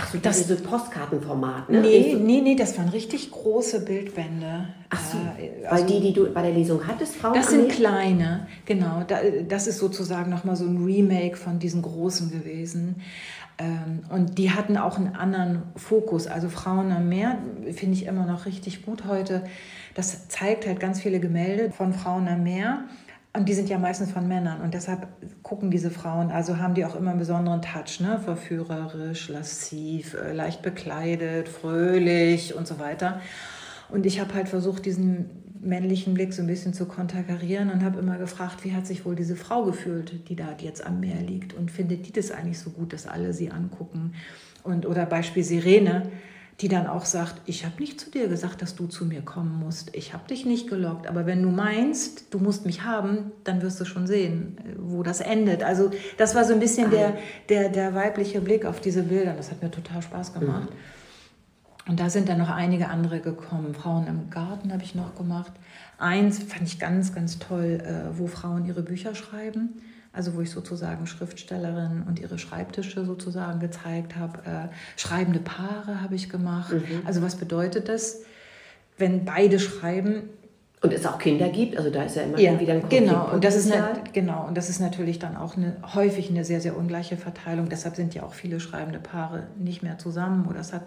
Speaker 1: Ach so, das ist so Postkartenformat, ne?
Speaker 2: Nee, das waren richtig große Bildbände.
Speaker 1: Ach so, weil die du bei der Lesung hattest, Frauen
Speaker 2: Das sind kleine, genau. Das ist sozusagen nochmal so ein Remake von diesen großen gewesen. Und die hatten auch einen anderen Fokus. Also Frauen am Meer finde ich immer noch richtig gut heute. Das zeigt halt ganz viele Gemälde von Frauen am Meer. Und die sind ja meistens von Männern. Und deshalb gucken diese Frauen, also haben die auch immer einen besonderen Touch, ne? Verführerisch, lasziv, leicht bekleidet, fröhlich und so weiter. Und ich habe halt versucht, diesen männlichen Blick so ein bisschen zu konterkarieren und habe immer gefragt, wie hat sich wohl diese Frau gefühlt, die da jetzt am Meer liegt, und findet die das eigentlich so gut, dass alle sie angucken? Oder Beispiel Sirene, die dann auch sagt, ich habe nicht zu dir gesagt, dass du zu mir kommen musst. Ich habe dich nicht gelockt, aber wenn du meinst, du musst mich haben, dann wirst du schon sehen, wo das endet. Also das war so ein bisschen der weibliche Blick auf diese Bilder. Das hat mir total Spaß gemacht. Und da sind dann noch einige andere gekommen. Frauen im Garten habe ich noch gemacht. Eins fand ich ganz, ganz toll, wo Frauen ihre Bücher schreiben. Also wo ich sozusagen Schriftstellerinnen und ihre Schreibtische sozusagen gezeigt habe. Schreibende Paare habe ich gemacht. Also was bedeutet das, wenn beide schreiben?
Speaker 1: Und es auch Kinder gibt, also da ist ja immer wieder ein Konflikt.
Speaker 2: Genau, und das ist natürlich dann auch häufig eine sehr, sehr ungleiche Verteilung. Deshalb sind ja auch viele schreibende Paare nicht mehr zusammen.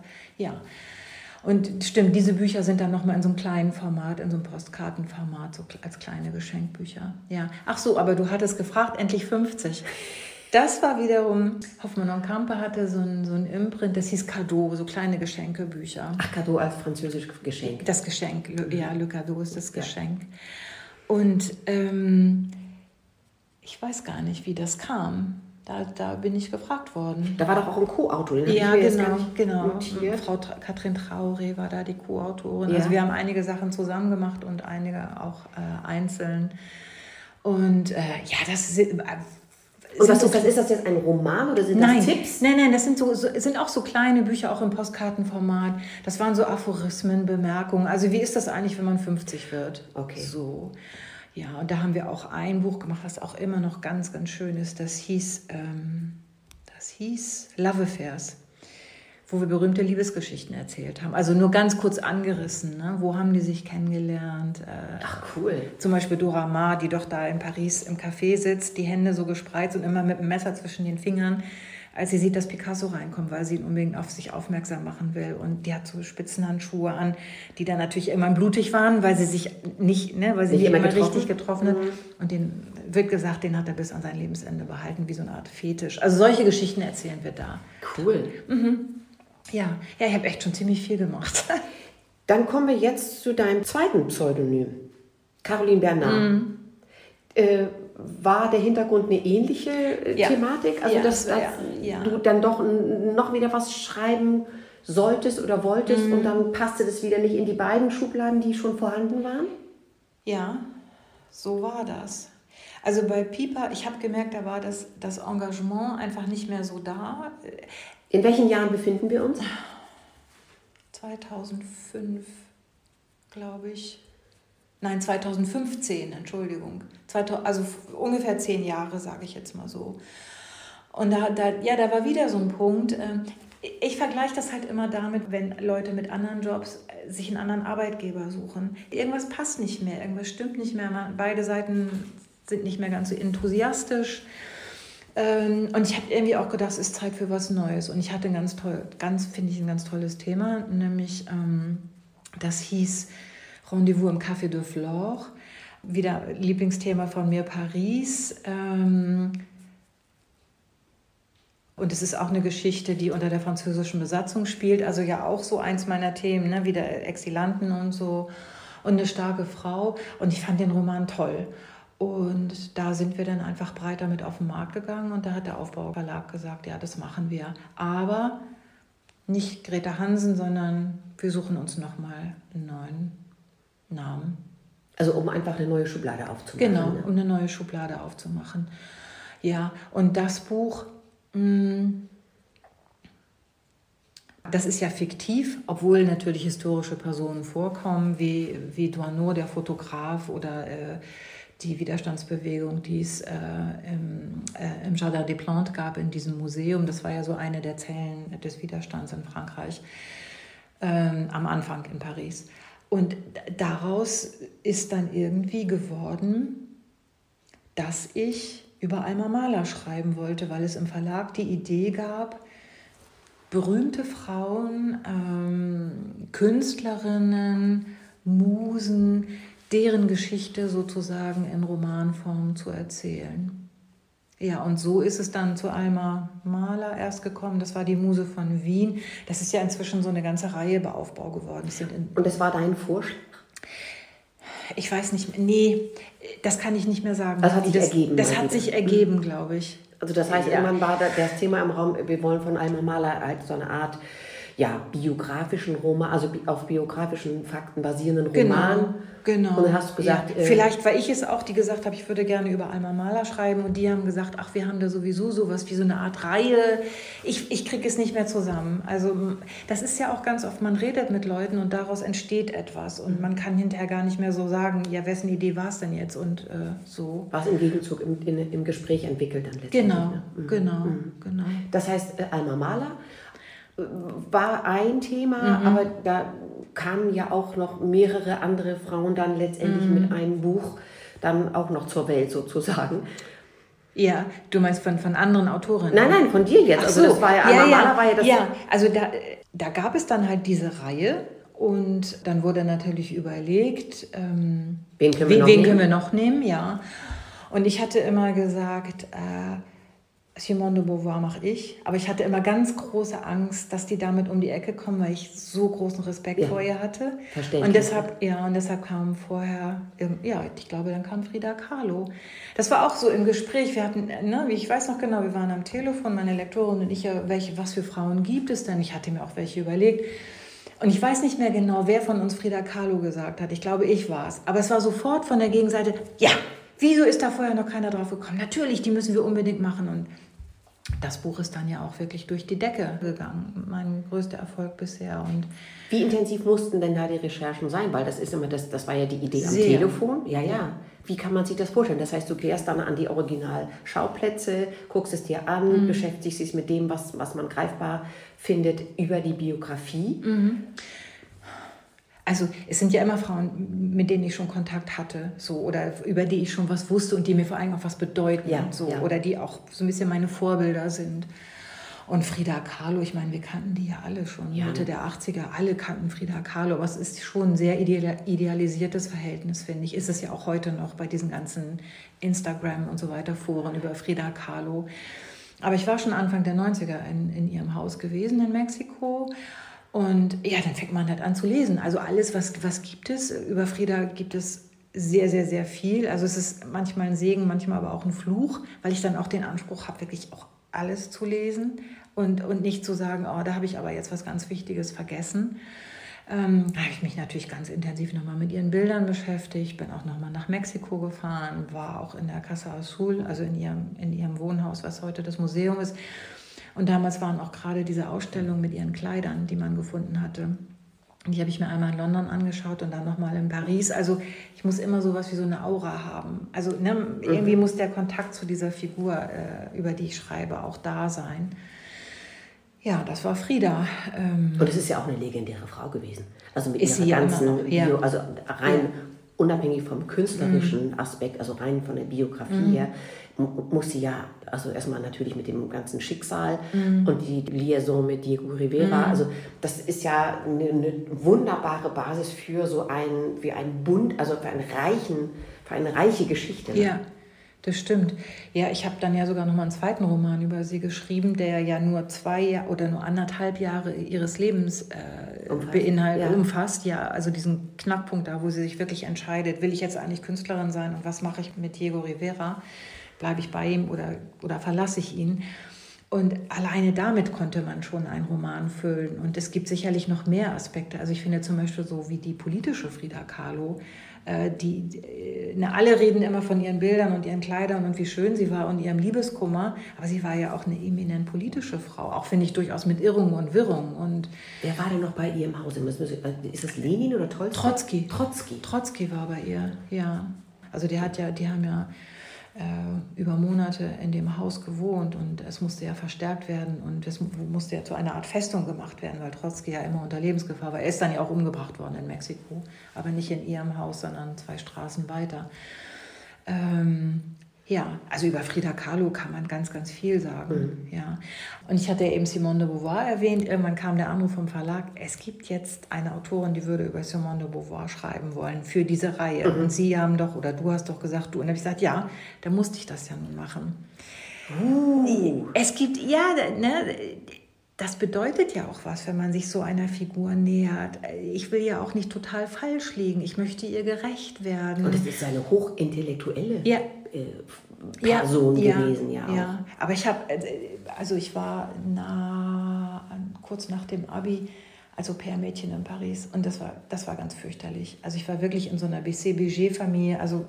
Speaker 2: Und stimmt, diese Bücher sind dann nochmal in so einem kleinen Format, in so einem Postkartenformat, so als kleine Geschenkbücher. Ja. Ach so, aber du hattest gefragt, endlich 50. Das war wiederum, Hoffmann und Campe hatte so ein Imprint, das hieß Cadeau, so kleine Geschenkebücher.
Speaker 1: Ach, Cadeau als französisch Geschenk.
Speaker 2: Das Geschenk, Le Cadeau ist das Geschenk. Und ich weiß gar nicht, wie das kam. Da bin ich gefragt worden.
Speaker 1: Da war doch auch ein Co-Autor.
Speaker 2: Ja, genau. Notiert. Frau Katrin Traoré war da die Co-Autorin. Ja. Also wir haben einige Sachen zusammen gemacht und einige auch einzeln. Und das ist...
Speaker 1: Und ist das jetzt ein Roman oder sind das Tipps?
Speaker 2: Nein, das sind auch so kleine Bücher, auch im Postkartenformat. Das waren so Aphorismen, Bemerkungen. Also wie ist das eigentlich, wenn man 50 wird?
Speaker 1: Okay.
Speaker 2: So. Ja, und da haben wir auch ein Buch gemacht, was auch immer noch ganz, ganz schön ist. Das hieß Love Affairs, wo wir berühmte Liebesgeschichten erzählt haben. Also nur ganz kurz angerissen, ne? Wo haben die sich kennengelernt?
Speaker 1: Ach, cool.
Speaker 2: Zum Beispiel Dora Maar, die doch da in Paris im Café sitzt, die Hände so gespreizt und immer mit einem Messer zwischen den Fingern, als sie sieht, dass Picasso reinkommt, weil sie ihn unbedingt auf sich aufmerksam machen will. Und die hat so Spitzenhandschuhe an, die dann natürlich immer blutig waren, weil sie sich nicht immer richtig getroffen hat. Und den wird gesagt, den hat er bis an sein Lebensende behalten, wie so eine Art Fetisch. Also solche Geschichten erzählen wir da.
Speaker 1: Cool.
Speaker 2: Ja, ich habe echt schon ziemlich viel gemacht.
Speaker 1: Dann kommen wir jetzt zu deinem zweiten Pseudonym, Caroline Bernard. War der Hintergrund eine ähnliche Thematik? Also, dass du dann doch noch wieder was schreiben solltest oder wolltest und dann passte das wieder nicht in die beiden Schubladen, die schon vorhanden waren?
Speaker 2: Ja, so war das. Also bei Piper, ich habe gemerkt, da war das Engagement einfach nicht mehr so da.
Speaker 1: In welchen Jahren befinden wir uns?
Speaker 2: 2005, glaube ich. Nein, 2015, Entschuldigung. Also ungefähr 10 Jahre, sage ich jetzt mal so. Und da war wieder so ein Punkt. Ich vergleiche das halt immer damit, wenn Leute mit anderen Jobs sich einen anderen Arbeitgeber suchen. Irgendwas passt nicht mehr, irgendwas stimmt nicht mehr. Beide Seiten sind nicht mehr ganz so enthusiastisch. Und ich habe irgendwie auch gedacht, es ist Zeit für was Neues. Und ich hatte ein ganz tolles Thema, nämlich das hieß Rendezvous im Café de Flore. Wieder Lieblingsthema von mir, Paris. Und es ist auch eine Geschichte, die unter der französischen Besatzung spielt. Also ja auch so eins meiner Themen, ne? Wieder Exilanten und so. Und eine starke Frau. Und ich fand den Roman toll. Und da sind wir dann einfach breit damit auf den Markt gegangen. Und da hat der Aufbauverlag gesagt, ja, das machen wir. Aber nicht Greta Hansen, sondern wir suchen uns nochmal einen neuen Namen.
Speaker 1: Also um einfach eine neue Schublade aufzumachen.
Speaker 2: Genau, ne? Um eine neue Schublade aufzumachen. Ja, und das Buch, das ist ja fiktiv, obwohl natürlich historische Personen vorkommen, wie Doisneau, der Fotograf, oder die Widerstandsbewegung, die es im Jardin des Plantes gab, in diesem Museum. Das war ja so eine der Zellen des Widerstands in Frankreich, am Anfang in Paris. Und daraus ist dann irgendwie geworden, dass ich über Alma Mahler schreiben wollte, weil es im Verlag die Idee gab, berühmte Frauen, Künstlerinnen, Musen, deren Geschichte sozusagen in Romanform zu erzählen. Ja, und so ist es dann zu Alma Mahler erst gekommen. Das war die Muse von Wien. Das ist ja inzwischen so eine ganze Reihe Beaufbau geworden.
Speaker 1: Und das war dein Vorschlag?
Speaker 2: Ich weiß nicht, nee, das kann ich nicht mehr sagen.
Speaker 1: Das hat sich ergeben.
Speaker 2: Das hat sich ergeben, glaube ich.
Speaker 1: Also das heißt, irgendwann war das Thema im Raum, wir wollen von Alma Mahler halt so eine Art biografischen Roman, also auf biografischen Fakten basierenden Roman.
Speaker 2: Genau.
Speaker 1: Und dann hast du gesagt...
Speaker 2: Vielleicht war ich es auch, die gesagt habe, ich würde gerne über Alma Mahler schreiben. Und die haben gesagt, ach, wir haben da sowieso sowas wie so eine Art Reihe. Ich kriege es nicht mehr zusammen. Also das ist ja auch ganz oft, man redet mit Leuten und daraus entsteht etwas. Und man kann hinterher gar nicht mehr so sagen, ja, wessen Idee war es denn jetzt? Und so.
Speaker 1: Was im Gegenzug im Gespräch entwickelt dann letztendlich.
Speaker 2: Genau.
Speaker 1: Das heißt, Alma Mahler war ein Thema, aber da kamen ja auch noch mehrere andere Frauen dann letztendlich mit einem Buch dann auch noch zur Welt sozusagen.
Speaker 2: Ja, du meinst von anderen Autorinnen?
Speaker 1: Nein, von dir jetzt. Also das war ja, Alma Mahler war ja das...
Speaker 2: Ja, also da gab es dann halt diese Reihe und dann wurde natürlich überlegt, wen können wir noch nehmen, ja. Und ich hatte immer gesagt... Simone de Beauvoir mache ich, aber ich hatte immer ganz große Angst, dass die damit um die Ecke kommen, weil ich so großen Respekt vor ihr hatte.
Speaker 1: Verständlich.
Speaker 2: Und deshalb kam vorher, ich glaube, dann kam Frida Kahlo. Das war auch so im Gespräch. Wir hatten, ich weiß noch genau, wir waren am Telefon, meine Lektorin und ich, was für Frauen gibt es denn? Ich hatte mir auch welche überlegt. Und ich weiß nicht mehr genau, wer von uns Frida Kahlo gesagt hat. Ich glaube, ich war es. Aber es war sofort von der Gegenseite, ja, wieso ist da vorher noch keiner drauf gekommen? Natürlich, die müssen wir unbedingt machen. Und das Buch ist dann ja auch wirklich durch die Decke gegangen. Mein größter Erfolg bisher. Und
Speaker 1: wie intensiv mussten denn da die Recherchen sein? Weil das ist immer das war ja die Idee am
Speaker 2: Sehr.
Speaker 1: Telefon. Ja. Wie kann man sich das vorstellen? Das heißt, du gehst dann an die Originalschauplätze, guckst es dir an, beschäftigst dich mit dem, was man greifbar findet über die Biografie.
Speaker 2: Also es sind ja immer Frauen, mit denen ich schon Kontakt hatte, so, oder über die ich schon was wusste und die mir vor allem auch was bedeuten, oder die auch so ein bisschen meine Vorbilder sind. Und Frida Kahlo, ich meine, wir kannten die ja alle schon, Mitte der 80er, alle kannten Frida Kahlo, aber es ist schon ein sehr idealisiertes Verhältnis, finde ich. Ist es ja auch heute noch bei diesen ganzen Instagram und so weiter Foren über Frida Kahlo. Aber ich war schon Anfang der 90er in ihrem Haus gewesen in Mexiko. Und ja, dann fängt man halt an zu lesen. Also alles, was gibt es? Über Frida gibt es sehr, sehr, sehr viel. Also es ist manchmal ein Segen, manchmal aber auch ein Fluch, weil ich dann auch den Anspruch habe, wirklich auch alles zu lesen und nicht zu sagen, da habe ich aber jetzt was ganz Wichtiges vergessen. Da habe ich mich natürlich ganz intensiv nochmal mit ihren Bildern beschäftigt, bin auch nochmal nach Mexiko gefahren, war auch in der Casa Azul, also in ihrem Wohnhaus, was heute das Museum ist. Und damals waren auch gerade diese Ausstellungen mit ihren Kleidern, die man gefunden hatte. Die habe ich mir einmal in London angeschaut und dann nochmal in Paris. Also ich muss immer sowas wie so eine Aura haben. Also irgendwie muss der Kontakt zu dieser Figur, über die ich schreibe, auch da sein. Ja, das war Frida.
Speaker 1: Und es ist ja auch eine legendäre Frau gewesen. Also mit ihrer ganzen Bio, also rein unabhängig vom künstlerischen Aspekt, also rein von der Biografie her, muss sie ja, also erstmal natürlich mit dem ganzen Schicksal und die Liaison mit Diego Rivera, also das ist ja eine wunderbare Basis für so ein Bund, also für eine reiche Geschichte.
Speaker 2: Ja, das stimmt. Ja, ich habe dann ja sogar noch mal einen zweiten Roman über sie geschrieben, der ja nur 2 oder nur 1,5 Jahre ihres Lebens umfasst. Ja, also diesen Knackpunkt da, wo sie sich wirklich entscheidet, will ich jetzt eigentlich Künstlerin sein und was mache ich mit Diego Rivera? Bleibe ich bei ihm oder verlasse ich ihn? Und alleine damit konnte man schon einen Roman füllen. Und es gibt sicherlich noch mehr Aspekte. Also ich finde zum Beispiel so wie die politische Frida Kahlo, alle reden immer von ihren Bildern und ihren Kleidern und wie schön sie war und ihrem Liebeskummer, aber sie war ja auch eine eminent politische Frau, auch finde ich durchaus mit Irrungen und Wirrungen. Und
Speaker 1: wer war denn noch bei ihr im Hause? Ist das Lenin oder Trotzki?
Speaker 2: Trotzki war bei ihr, ja. Also die haben ja über Monate in dem Haus gewohnt und es musste ja verstärkt werden und es musste ja zu einer Art Festung gemacht werden, weil Trotzki ja immer unter Lebensgefahr war. Er ist dann ja auch umgebracht worden in Mexiko, aber nicht in ihrem Haus, sondern 2 Straßen weiter. Ja, also über Frida Kahlo kann man ganz, ganz viel sagen. Ja. Und ich hatte ja eben Simone de Beauvoir erwähnt. Irgendwann kam der Anruf vom Verlag, es gibt jetzt eine Autorin, die würde über Simone de Beauvoir schreiben wollen für diese Reihe. Und Sie haben doch, oder du hast doch gesagt, du. Und dann habe ich gesagt, ja, da musste ich das ja nun machen. Es gibt, ja, ne, das bedeutet ja auch was, wenn man sich so einer Figur nähert. Ich will ja auch nicht total falsch liegen. Ich möchte ihr gerecht werden.
Speaker 1: Und es ist eine hochintellektuelle Person gewesen, ja.
Speaker 2: Ja, aber ich war kurz nach dem Abi als Au-pair-Mädchen in Paris und das war ganz fürchterlich. Also ich war wirklich in so einer BC-Budget-Familie, also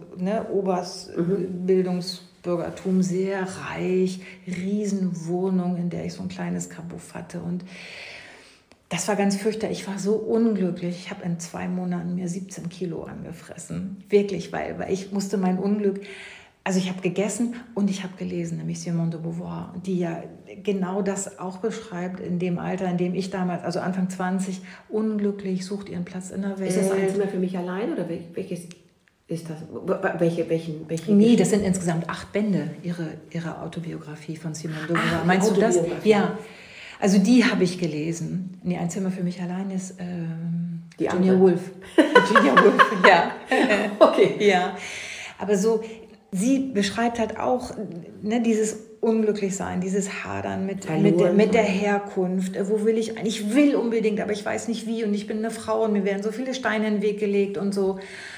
Speaker 2: Bildungsbürgertum, sehr reich, Riesenwohnung, in der ich so ein kleines Kabuff hatte und das war ganz fürchterlich. Ich war so unglücklich. Ich habe in 2 Monaten mir 17 Kilo angefressen. Wirklich, weil ich musste mein Unglück... Also ich habe gegessen und ich habe gelesen, nämlich Simone de Beauvoir, die ja genau das auch beschreibt in dem Alter, in dem ich damals, also Anfang 20, unglücklich, sucht ihren Platz in der Welt.
Speaker 1: Ist das ein Zimmer für mich allein oder welches ist das? Welche
Speaker 2: Nee, das sind insgesamt 8 Bände, ihre Autobiografie von Simone de Beauvoir. Meinst du das? Ja, also die habe ich gelesen. Nee, ein Zimmer für mich allein ist Virginia Woolf. Virginia Woolf, ja.
Speaker 1: Okay.
Speaker 2: Ja, aber so... Sie beschreibt halt auch dieses Unglücklichsein, dieses Hadern mit der Herkunft. Wo will ich eigentlich? Ich will unbedingt, aber ich weiß nicht wie. Und ich bin eine Frau und mir werden so viele Steine in den Weg gelegt und so.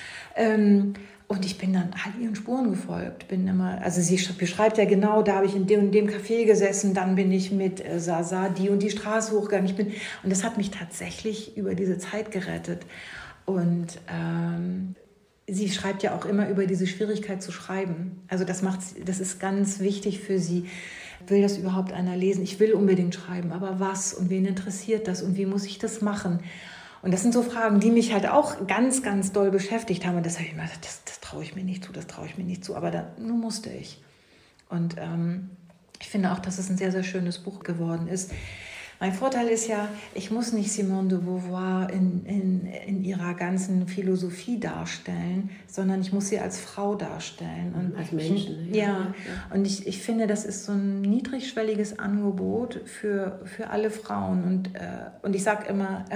Speaker 2: Und ich bin dann all ihren Spuren gefolgt. Also sie beschreibt ja genau, da habe ich in dem und dem Café gesessen, dann bin ich mit Sasa die und die Straße hochgegangen. Und das hat mich tatsächlich über diese Zeit gerettet. Und sie schreibt ja auch immer über diese Schwierigkeit zu schreiben. Also das ist ganz wichtig für sie. Will das überhaupt einer lesen? Ich will unbedingt schreiben, aber was und wen interessiert das und wie muss ich das machen? Und das sind so Fragen, die mich halt auch ganz, ganz doll beschäftigt haben. Und das habe ich immer gesagt, das traue ich mir nicht zu, aber nun musste ich. Und ich finde auch, dass es ein sehr, sehr schönes Buch geworden ist. Mein Vorteil ist ja, ich muss nicht Simone de Beauvoir in ihrer ganzen Philosophie darstellen, sondern ich muss sie als Frau darstellen. Und
Speaker 1: als Menschen.
Speaker 2: Ja. Und ich finde, das ist so ein niedrigschwelliges Angebot für alle Frauen. Und ich sage immer,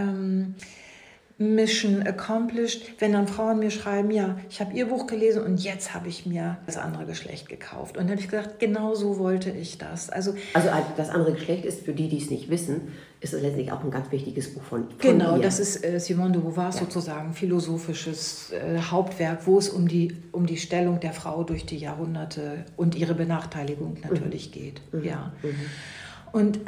Speaker 2: Mission accomplished, wenn dann Frauen mir schreiben, ja, ich habe ihr Buch gelesen und jetzt habe ich mir das andere Geschlecht gekauft. Und dann habe ich gesagt, genau so wollte ich das. Also
Speaker 1: das andere Geschlecht ist, für die es nicht wissen, ist es letztlich auch ein ganz wichtiges Buch von
Speaker 2: genau,
Speaker 1: ihr.
Speaker 2: Das ist Simone de Beauvoir sozusagen philosophisches Hauptwerk, wo es um die Stellung der Frau durch die Jahrhunderte und ihre Benachteiligung natürlich geht. Ja. Und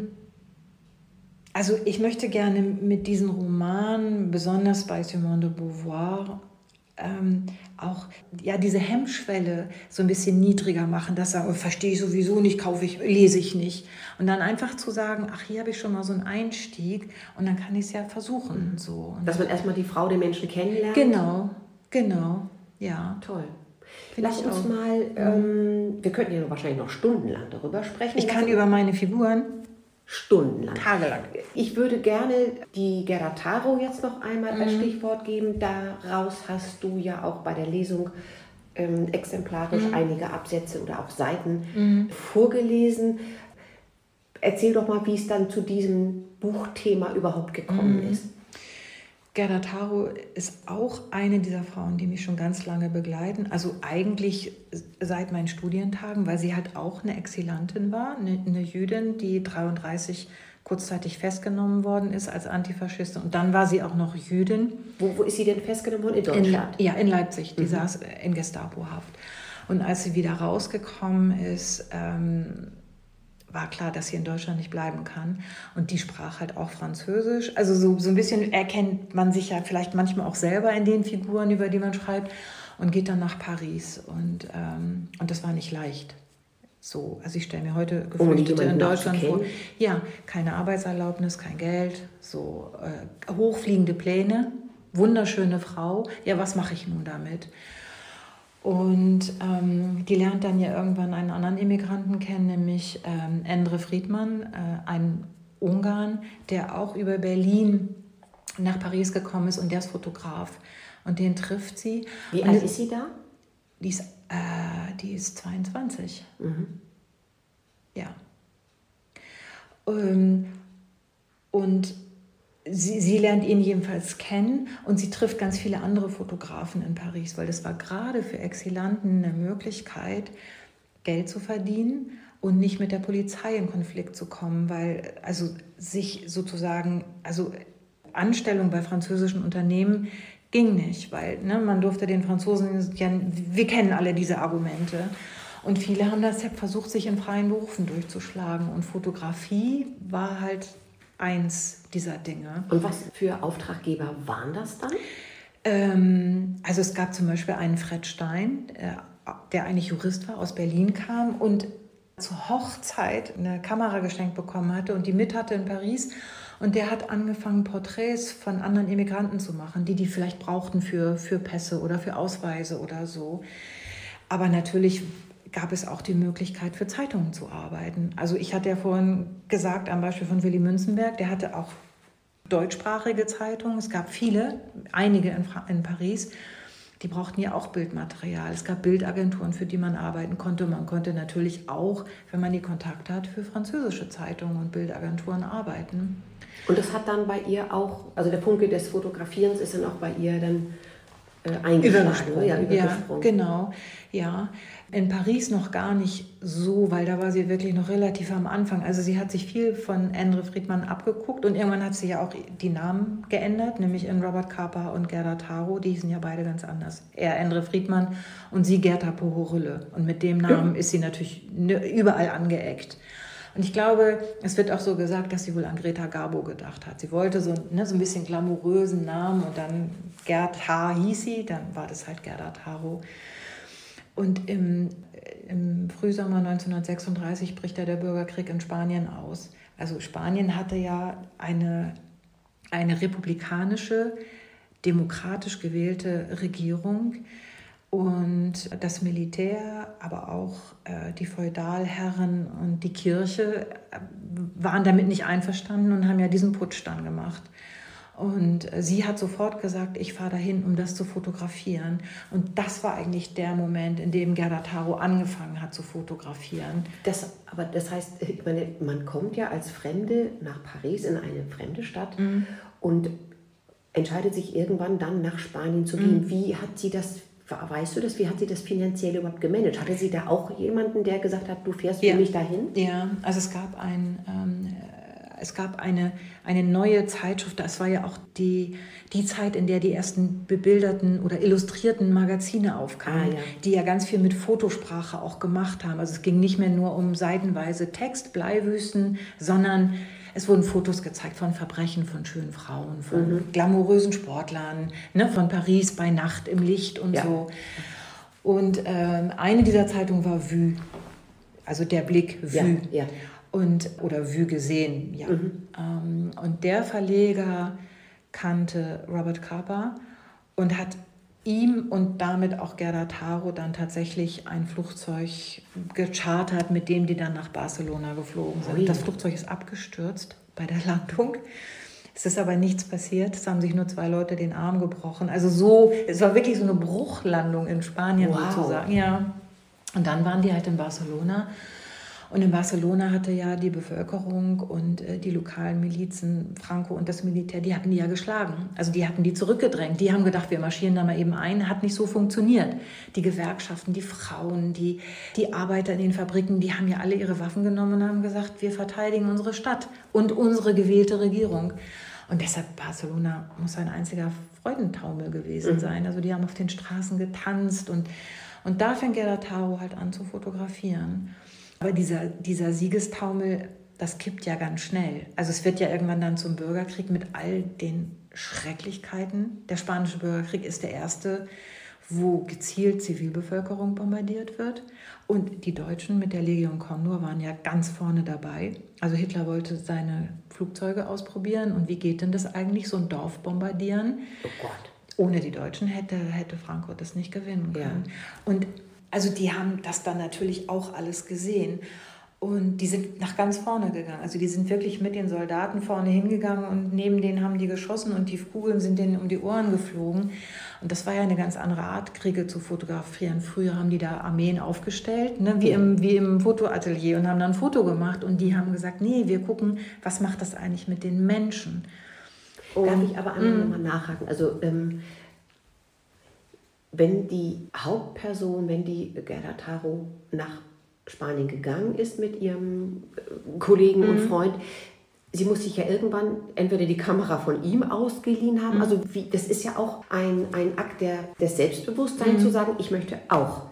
Speaker 2: also ich möchte gerne mit diesen Romanen, besonders bei Simone de Beauvoir, auch diese Hemmschwelle so ein bisschen niedriger machen, dass sagen, verstehe ich sowieso nicht, lese ich nicht. Und dann einfach zu sagen, ach, hier habe ich schon mal so einen Einstieg und dann kann ich es ja versuchen. So.
Speaker 1: Dass man erstmal die Frau, den Menschen kennenlernt.
Speaker 2: Genau, ja.
Speaker 1: Toll. Lass uns mal, wir könnten ja wahrscheinlich noch stundenlang darüber sprechen.
Speaker 2: Ich kann über meine Figuren
Speaker 1: stundenlang.
Speaker 2: Tagelang.
Speaker 1: Ich würde gerne die Gerda Taro jetzt noch einmal als Stichwort geben. Daraus hast du ja auch bei der Lesung exemplarisch einige Absätze oder auch Seiten vorgelesen. Erzähl doch mal, wie es dann zu diesem Buchthema überhaupt gekommen ist.
Speaker 2: Gerda Taro ist auch eine dieser Frauen, die mich schon ganz lange begleiten. Also eigentlich seit meinen Studientagen, weil sie halt auch eine Exilantin war, eine Jüdin, die 1933 kurzzeitig festgenommen worden ist als Antifaschistin. Und dann war sie auch noch Jüdin.
Speaker 1: Wo ist sie denn festgenommen worden? In Deutschland?
Speaker 2: In Leipzig. Die saß in Gestapohaft. Und als sie wieder rausgekommen ist, war klar, dass sie in Deutschland nicht bleiben kann. Und die sprach halt auch Französisch. Also so ein bisschen erkennt man sich ja vielleicht manchmal auch selber in den Figuren, über die man schreibt. Und geht dann nach Paris. Und das war nicht leicht. So, also ich stelle mir heute Geflüchtete in Deutschland vor. Ja, keine Arbeitserlaubnis, kein Geld, so hochfliegende Pläne, wunderschöne Frau. Ja, was mache ich nun damit? Und die lernt dann ja irgendwann einen anderen Immigranten kennen, nämlich Endre Friedman, ein Ungarn, der auch über Berlin nach Paris gekommen ist und der ist Fotograf. Und den trifft sie.
Speaker 1: Wie alt ist sie da?
Speaker 2: Die ist 22. Ja. Und sie lernt ihn jedenfalls kennen und sie trifft ganz viele andere Fotografen in Paris, weil das war gerade für Exilanten eine Möglichkeit, Geld zu verdienen und nicht mit der Polizei in Konflikt zu kommen, weil also sich sozusagen, also Anstellung bei französischen Unternehmen ging nicht, weil man durfte den Franzosen, ja, wir kennen alle diese Argumente. Und viele haben deshalb versucht, sich in freien Berufen durchzuschlagen. Und Fotografie war halt eins dieser Dinge.
Speaker 1: Und was für Auftraggeber waren das dann?
Speaker 2: Also es gab zum Beispiel einen Fred Stein, der eigentlich Jurist war, aus Berlin kam und zur Hochzeit eine Kamera geschenkt bekommen hatte und die mit hatte in Paris. Und der hat angefangen, Porträts von anderen Immigranten zu machen, die vielleicht brauchten für Pässe oder für Ausweise oder so. Aber natürlich gab es auch die Möglichkeit, für Zeitungen zu arbeiten. Also ich hatte ja vorhin gesagt, am Beispiel von Willy Münzenberg, der hatte auch deutschsprachige Zeitungen. Es gab einige in Paris, die brauchten ja auch Bildmaterial. Es gab Bildagenturen, für die man arbeiten konnte. Man konnte natürlich auch, wenn man die Kontakte hat, für französische Zeitungen und Bildagenturen arbeiten.
Speaker 1: Und das hat dann bei ihr auch, also der Funke des Fotografierens ist dann auch bei ihr dann eingeschlagen.
Speaker 2: Ja, genau. Ja, in Paris noch gar nicht so, weil da war sie wirklich noch relativ am Anfang. Also sie hat sich viel von Endre Friedman abgeguckt und irgendwann hat sie ja auch die Namen geändert, nämlich in Robert Capa und Gerda Taro. Die hießen ja beide ganz anders. Er Endre Friedman und sie Gerda Pohorille. Und mit dem Namen ist sie natürlich überall angeeckt. Und ich glaube, es wird auch so gesagt, dass sie wohl an Greta Garbo gedacht hat. Sie wollte so ein bisschen glamourösen Namen und dann Gerda hieß sie, dann war das halt Gerda Taro. Und im Frühsommer 1936 bricht ja der Bürgerkrieg in Spanien aus. Also Spanien hatte ja eine republikanische, demokratisch gewählte Regierung. Und das Militär, aber auch die Feudalherren und die Kirche waren damit nicht einverstanden und haben ja diesen Putsch dann gemacht. Und sie hat sofort gesagt, ich fahre dahin, um das zu fotografieren. Und das war eigentlich der Moment, in dem Gerda Taro angefangen hat zu fotografieren.
Speaker 1: Aber das heißt, ich meine, man kommt ja als Fremde nach Paris, in eine fremde Stadt und entscheidet sich irgendwann dann nach Spanien zu gehen. Wie hat sie das? Weißt du das, wie hat sie das finanziell überhaupt gemanagt? Hatte sie da auch jemanden, der gesagt hat, du fährst für mich dahin?
Speaker 2: Ja, also es gab eine neue Zeitschrift, das war ja auch die Zeit, in der die ersten bebilderten oder illustrierten Magazine aufkamen, die ja ganz viel mit Fotosprache auch gemacht haben. Also es ging nicht mehr nur um seitenweise Text, Bleiwüsten, sondern es wurden Fotos gezeigt von Verbrechen, von schönen Frauen, von glamourösen Sportlern, von Paris bei Nacht im Licht und so. Und eine dieser Zeitungen war Vue, also der Blick Vue.
Speaker 1: Ja.
Speaker 2: Oder Vue gesehen, ja. Und der Verleger kannte Robert Capa und hat ihm und damit auch Gerda Taro dann tatsächlich ein Flugzeug gechartert, mit dem die dann nach Barcelona geflogen sind. Das Flugzeug ist abgestürzt bei der Landung. Es ist aber nichts passiert. Es haben sich nur 2 Leute den Arm gebrochen. Also es war wirklich so eine Bruchlandung in Spanien sozusagen. Ja. Und dann waren die halt in Barcelona. Und in Barcelona hatte ja die Bevölkerung und die lokalen Milizen, Franco und das Militär, die hatten die ja geschlagen. Also die hatten die zurückgedrängt. Die haben gedacht, wir marschieren da mal eben ein. Hat nicht so funktioniert. Die Gewerkschaften, die Frauen, die Arbeiter in den Fabriken, die haben ja alle ihre Waffen genommen und haben gesagt, wir verteidigen unsere Stadt und unsere gewählte Regierung. Und deshalb Barcelona muss ein einziger Freudentaumel gewesen sein. Also die haben auf den Straßen getanzt und da fängt Gerda Taro halt an zu fotografieren. Aber dieser Siegestaumel, das kippt ja ganz schnell. Also es wird ja irgendwann dann zum Bürgerkrieg mit all den Schrecklichkeiten. Der spanische Bürgerkrieg ist der erste, wo gezielt Zivilbevölkerung bombardiert wird. Und die Deutschen mit der Legion Condor waren ja ganz vorne dabei. Also Hitler wollte seine Flugzeuge ausprobieren. Und wie geht denn das eigentlich, so ein Dorf bombardieren?
Speaker 1: Oh Gott.
Speaker 2: ohne die Deutschen hätte Franco das nicht gewinnen können. Ja. Und also die haben das dann natürlich auch alles gesehen. Und die sind nach ganz vorne gegangen. Also die sind wirklich mit den Soldaten vorne hingegangen und neben denen haben die geschossen und die Kugeln sind denen um die Ohren geflogen. Und das war ja eine ganz andere Art, Kriege zu fotografieren. Früher haben die da Armeen aufgestellt, ne, wie im Fotoatelier und haben dann ein Foto gemacht. Und die haben gesagt, nee, wir gucken, was macht das eigentlich mit den Menschen.
Speaker 1: Darf ich aber einmal nochmal nachhaken? Also wenn die Hauptperson, wenn die Gerda Taro nach Spanien gegangen ist mit ihrem Kollegen und Freund, sie muss sich ja irgendwann entweder die Kamera von ihm ausgeliehen haben, also das ist ja auch ein Akt des Selbstbewusstseins zu sagen, ich möchte auch.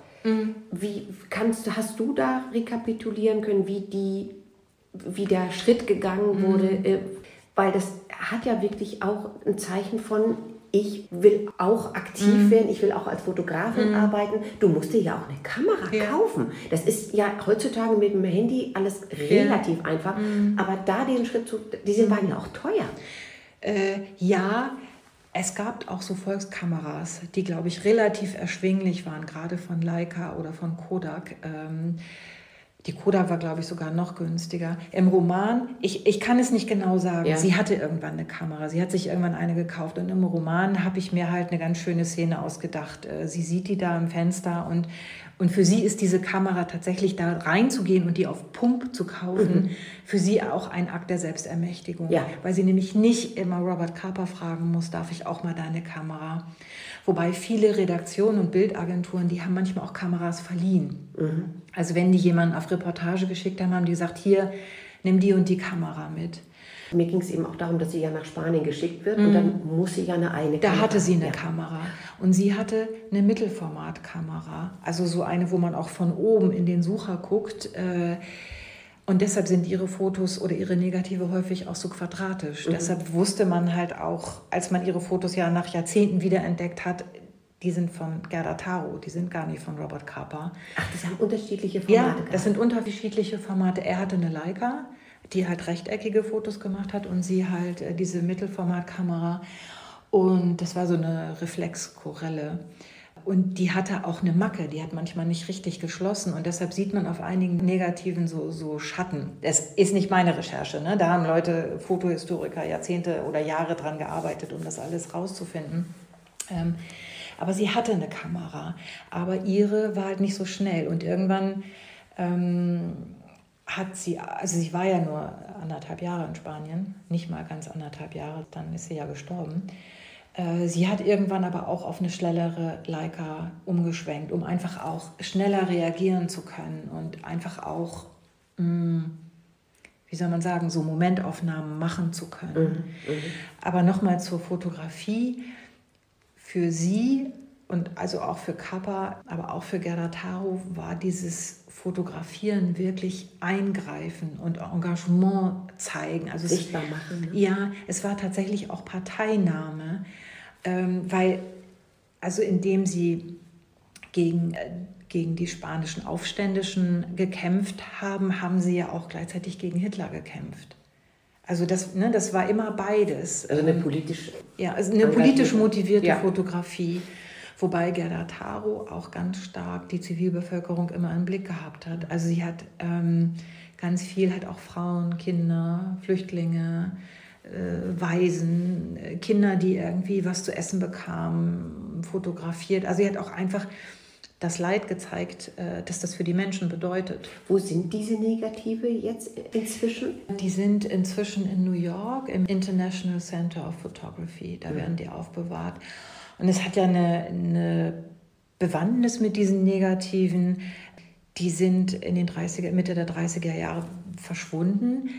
Speaker 1: Hast du da rekapitulieren können, wie der Schritt gegangen wurde? Weil das hat ja wirklich auch ein Zeichen von, ich will auch aktiv werden, ich will auch als Fotografin arbeiten. Du musst dir ja auch eine Kamera kaufen. Das ist ja heutzutage mit dem Handy alles relativ einfach. Aber da den Schritt waren ja auch teuer.
Speaker 2: Ja, es gab auch so Volkskameras, die, glaube ich, relativ erschwinglich waren, gerade von Leica oder von Kodak. Die Kodak war, glaube ich, sogar noch günstiger. Im Roman, ich kann es nicht genau sagen, sie hatte irgendwann eine Kamera, sie hat sich irgendwann eine gekauft und im Roman habe ich mir halt eine ganz schöne Szene ausgedacht. Sie sieht die da im Fenster und für sie ist diese Kamera tatsächlich da reinzugehen und die auf Pump zu kaufen, für sie auch ein Akt der Selbstermächtigung, weil sie nämlich nicht immer Robert Capa fragen muss, darf ich auch mal deine Kamera? Wobei viele Redaktionen und Bildagenturen, die haben manchmal auch Kameras verliehen. Also wenn die jemanden auf Reportage geschickt haben, haben die gesagt, hier, nimm die und die Kamera mit.
Speaker 1: Mir ging es eben auch darum, dass sie ja nach Spanien geschickt wird und dann muss sie ja eine eigene Kamera.
Speaker 2: Da hatte sie eine Kamera und sie hatte eine Mittelformatkamera, also so eine, wo man auch von oben in den Sucher guckt. Und deshalb sind ihre Fotos oder ihre Negative häufig auch so quadratisch. Deshalb wusste man halt auch, als man ihre Fotos ja nach Jahrzehnten wiederentdeckt hat, die sind von Gerda Taro, die sind gar nicht von Robert Capa.
Speaker 1: Ach, das haben unterschiedliche Formate.
Speaker 2: Ja, das sind unterschiedliche Formate. Er hatte eine Leica, die halt rechteckige Fotos gemacht hat und sie halt diese Mittelformatkamera. Und das war so eine Reflexkorelle. Und die hatte auch eine Macke, die hat manchmal nicht richtig geschlossen und deshalb sieht man auf einigen Negativen so Schatten. Das ist nicht meine Recherche, ne? Da haben Leute, Fotohistoriker, Jahrzehnte oder Jahre dran gearbeitet, um das alles rauszufinden. Aber sie hatte eine Kamera, aber ihre war halt nicht so schnell und irgendwann hat sie, also sie war ja nur 1,5 Jahre in Spanien, nicht mal ganz 1,5 Jahre, dann ist sie ja gestorben. Sie hat irgendwann aber auch auf eine schnellere Leica umgeschwenkt, um einfach auch schneller reagieren zu können und einfach auch, wie soll man sagen, so Momentaufnahmen machen zu können. Aber nochmal zur Fotografie. Für sie und also auch für Capa, aber auch für Gerda Taro war dieses Fotografieren wirklich eingreifen und Engagement zeigen. Also
Speaker 1: sichtbar machen. Ne?
Speaker 2: Ja, es war tatsächlich auch Parteinahme, weil, also indem sie gegen die spanischen Aufständischen gekämpft haben, haben sie ja auch gleichzeitig gegen Hitler gekämpft. Also das war immer beides.
Speaker 1: Also eine politisch
Speaker 2: motivierte Fotografie. Wobei Gerda Taro auch ganz stark die Zivilbevölkerung immer im Blick gehabt hat. Also sie hat ganz viel halt auch Frauen, Kinder, Flüchtlinge, Waisen, Kinder, die irgendwie was zu essen bekamen, fotografiert. Also sie hat auch einfach das Leid gezeigt, dass das für die Menschen bedeutet.
Speaker 1: Wo sind diese Negative jetzt inzwischen?
Speaker 2: Die sind inzwischen in New York im International Center of Photography. Da werden die aufbewahrt. Und es hat ja eine Bewandtnis mit diesen Negativen. Die sind in den Mitte der 30er Jahre verschwunden.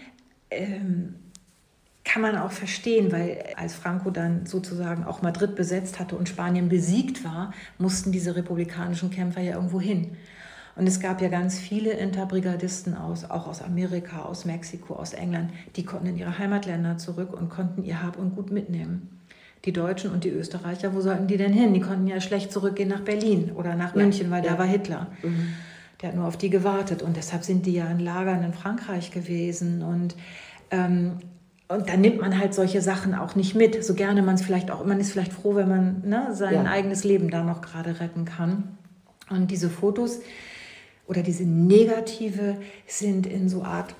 Speaker 2: Kann man auch verstehen, weil als Franco dann sozusagen auch Madrid besetzt hatte und Spanien besiegt war, mussten diese republikanischen Kämpfer ja irgendwo hin. Und es gab ja ganz viele Interbrigadisten auch aus Amerika, aus Mexiko, aus England, die konnten in ihre Heimatländer zurück und konnten ihr Hab und Gut mitnehmen. Die Deutschen und die Österreicher, wo sollten die denn hin? Die konnten ja schlecht zurückgehen nach Berlin oder nach München, weil da war Hitler. Der hat nur auf die gewartet und deshalb sind die ja in Lagern in Frankreich gewesen und Und dann nimmt man halt solche Sachen auch nicht mit, so gerne man ist vielleicht froh, wenn man sein eigenes Leben da noch gerade retten kann. Und diese Fotos oder diese Negative sind in so Art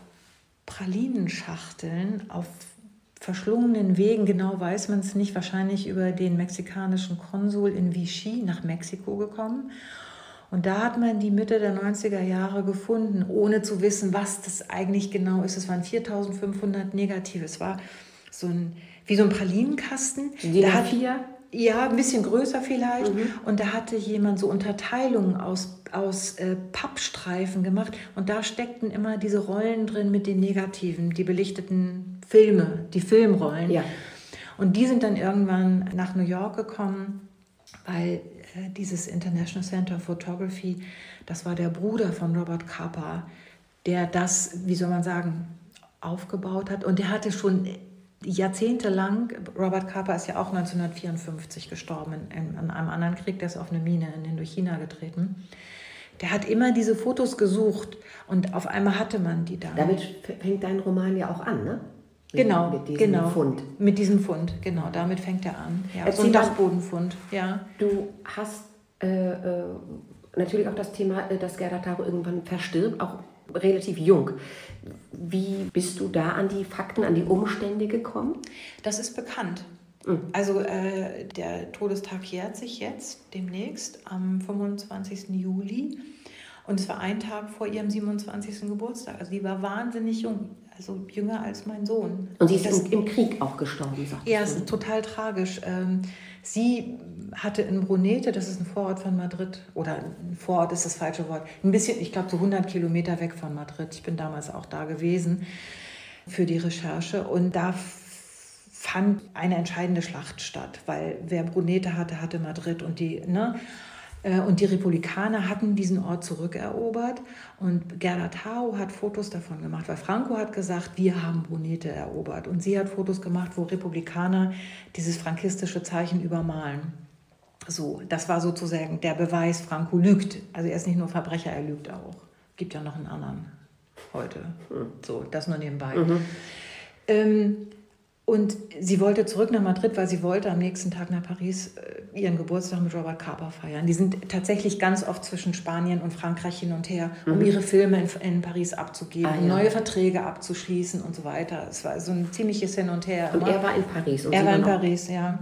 Speaker 2: Pralinenschachteln auf verschlungenen Wegen, genau weiß man es nicht, wahrscheinlich über den mexikanischen Konsul in Vichy nach Mexiko gekommen. Und da hat man die Mitte der 90er Jahre gefunden, ohne zu wissen, was das eigentlich genau ist. Es waren 4.500 Negative. Es war wie so ein Pralinenkasten.
Speaker 1: Die A4?
Speaker 2: Ja, ein bisschen größer vielleicht. Und da hatte jemand so Unterteilungen aus Pappstreifen gemacht. Und da steckten immer diese Rollen drin mit den Negativen, die belichteten Filme, die Filmrollen.
Speaker 1: Ja.
Speaker 2: Und die sind dann irgendwann nach New York gekommen, weil dieses International Center for Photography, das war der Bruder von Robert Capa, der das, wie soll man sagen, aufgebaut hat. Und der hatte schon jahrzehntelang, Robert Capa ist ja auch 1954 gestorben an einem anderen Krieg, der ist auf eine Mine in Indochina getreten. Der hat immer diese Fotos gesucht und auf einmal hatte man die da.
Speaker 1: Damit fängt dein Roman ja auch an, ne?
Speaker 2: Genau,
Speaker 1: mit diesem Fund.
Speaker 2: Mit diesem Fund, genau, damit fängt er an. Ja, so ein Dachbodenfund, ja.
Speaker 1: Du hast natürlich auch das Thema, dass Gerda Taro irgendwann verstirbt, auch relativ jung. Wie bist du da an die Fakten, an die Umstände gekommen?
Speaker 2: Das ist bekannt. Also der Todestag jährt sich jetzt demnächst am 25. Juli. Und es war ein Tag vor ihrem 27. Geburtstag. Also die war wahnsinnig jung, also jünger als mein Sohn.
Speaker 1: Und sie ist im Krieg auch gestorben, sagst du?
Speaker 2: Ja, es ist total tragisch. Sie hatte in Brunete, das ist ein Vorort von Madrid, oder ein Vorort ist das falsche Wort, ein bisschen, ich glaube so 100 Kilometer weg von Madrid. Ich bin damals auch da gewesen für die Recherche. Und da fand eine entscheidende Schlacht statt, weil wer Brunete hatte, hatte Madrid und die Republikaner hatten diesen Ort zurückerobert und Gerda Taro hat Fotos davon gemacht, weil Franco hat gesagt, wir haben Brunete erobert und sie hat Fotos gemacht, wo Republikaner dieses frankistische Zeichen übermalen. So, das war sozusagen der Beweis, Franco lügt. Also er ist nicht nur Verbrecher, er lügt auch. Gibt ja noch einen anderen heute. So, das nur nebenbei. Und sie wollte zurück nach Madrid, weil sie wollte am nächsten Tag nach Paris ihren Geburtstag mit Robert Capa feiern. Die sind tatsächlich ganz oft zwischen Spanien und Frankreich hin und her, um ihre Filme in Paris abzugeben, neue Verträge abzuschließen und so weiter. Es war so ein ziemliches Hin und Her.
Speaker 1: Und er war in Paris?
Speaker 2: Er war in Paris, ja.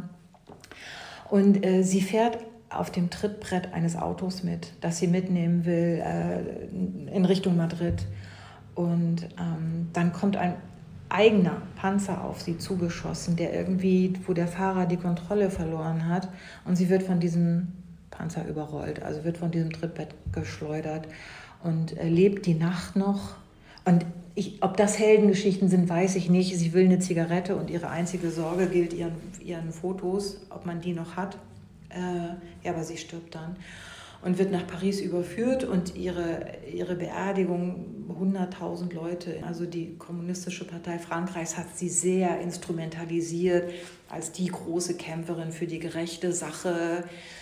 Speaker 2: Und sie fährt auf dem Trittbrett eines Autos mit, das sie mitnehmen will in Richtung Madrid. Und dann kommt ein eigener Panzer auf sie zugeschossen, wo der Fahrer die Kontrolle verloren hat und sie wird von diesem Panzer überrollt, also wird von diesem Trittbrett geschleudert und lebt die Nacht noch. Und ob das Heldengeschichten sind, weiß ich nicht. Sie will eine Zigarette und ihre einzige Sorge gilt ihren Fotos, ob man die noch hat. Aber sie stirbt dann. Und wird nach Paris überführt und ihre Beerdigung, 100.000 Leute, also die Kommunistische Partei Frankreichs hat sie sehr instrumentalisiert als die große Kämpferin für die gerechte Sache.